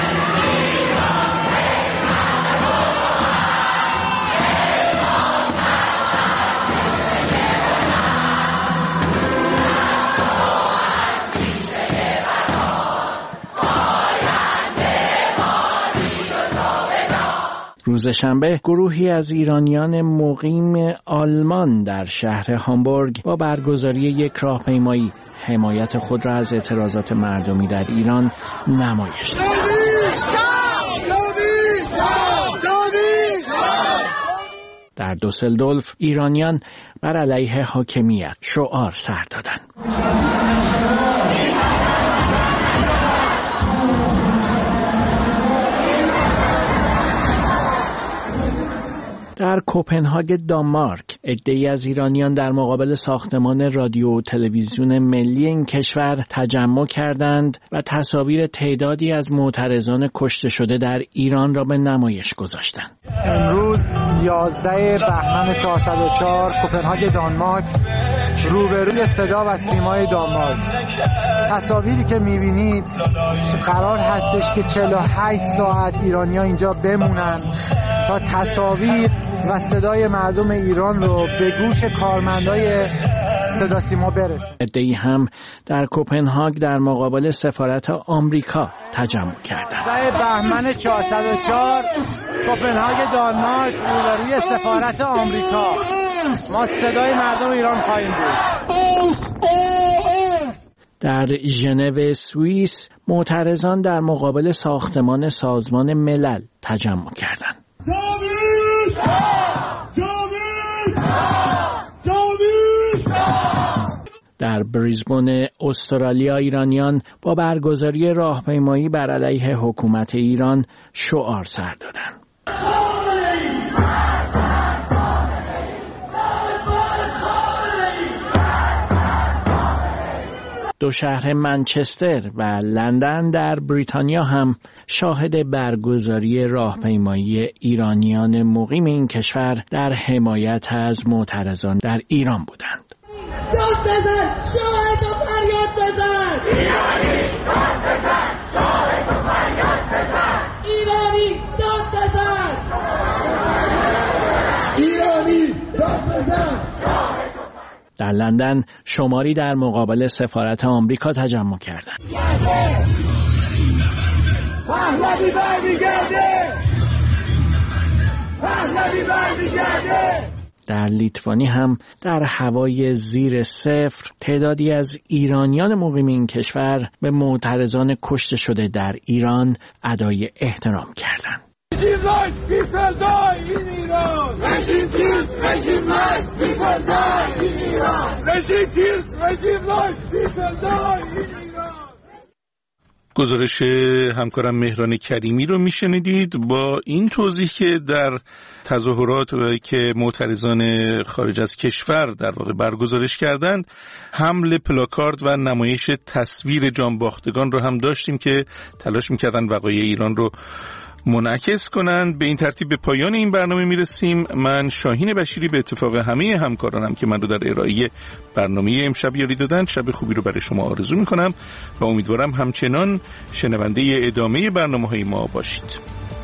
روز شنبه گروهی از ایرانیان مقیم آلمان در شهر هامبورگ با برگزاری یک راهپیمایی حمایت خود را از اعتراضات مردمی در ایران نمایش دادند. در دوسلدورف ایرانیان بر علیه حاکمیت شعار سر دادند. در کوپنهاگ دانمارک عده‌ای از ایرانیان در مقابل ساختمان رادیو و تلویزیون ملی این کشور تجمع کردند و تصاویر تعدادی از معترضان کشته شده در ایران را به نمایش گذاشتند. امروز 11 بهمن 404 کوپنهاگ دانمارک، روبروی صدا و سیمای دانمارک. تصاویری که می‌بینید قرار هستش که 48 ساعت ایرانی‌ها اینجا بمونن تا تصاویر و صدای مردم ایران رو به گوش کارمندای صدا سیما برسه. عده‌ای هم در کوپنهاگ در مقابل سفارت آمریکا تجمع کردند. 11 بهمن 404 کوپنهاگ دانمارک، روبروی سفارت آمریکا. ما صدای مردم ایران خواهیم بود. در ژنو سوئیس معترضان در مقابل ساختمان سازمان ملل تجمع کردند. در بریزبن استرالیا ایرانیان با برگزاری راهپیمایی بر علیه حکومت ایران شعار سر دادند. دو شهر منچستر و لندن در بریتانیا هم شاهد برگزاری راهپیمایی ایرانیان مقیم این کشور در حمایت از معترضان در ایران بودند. داد بزن، شاهد و فریاد بزن. ایرانی داد بزن، شاهد و فریاد بزن. ایرانی داد بزن. در لندن شماری در مقابل سفارت آمریکا تجمع کردند. پهلوی برمیگرده! پهلوی برمیگرده! در لیتوانی هم در هوای زیر صفر تعدادی از ایرانیان مقیم این کشور به معترضان کشته شده در ایران ادای احترام کردند. گزارش همکارم مهران کریمی رو میشنیدید با این توضیح که در تظاهرات که معترضان خارج از کشور در واقع برگزارش کردند، حمل پلاکارد و نمایش تصویر جانباختگان رو هم داشتیم که تلاش میکردن وقایع ایران رو منعکس کنند. به این ترتیب به پایان این برنامه میرسیم. من شاهین بشیری به اتفاق همه همکارانم که من رو در ارائه برنامه امشب یاری دادن شب خوبی رو برای شما آرزو میکنم و امیدوارم همچنان شنونده ادامه برنامه‌های ما باشید.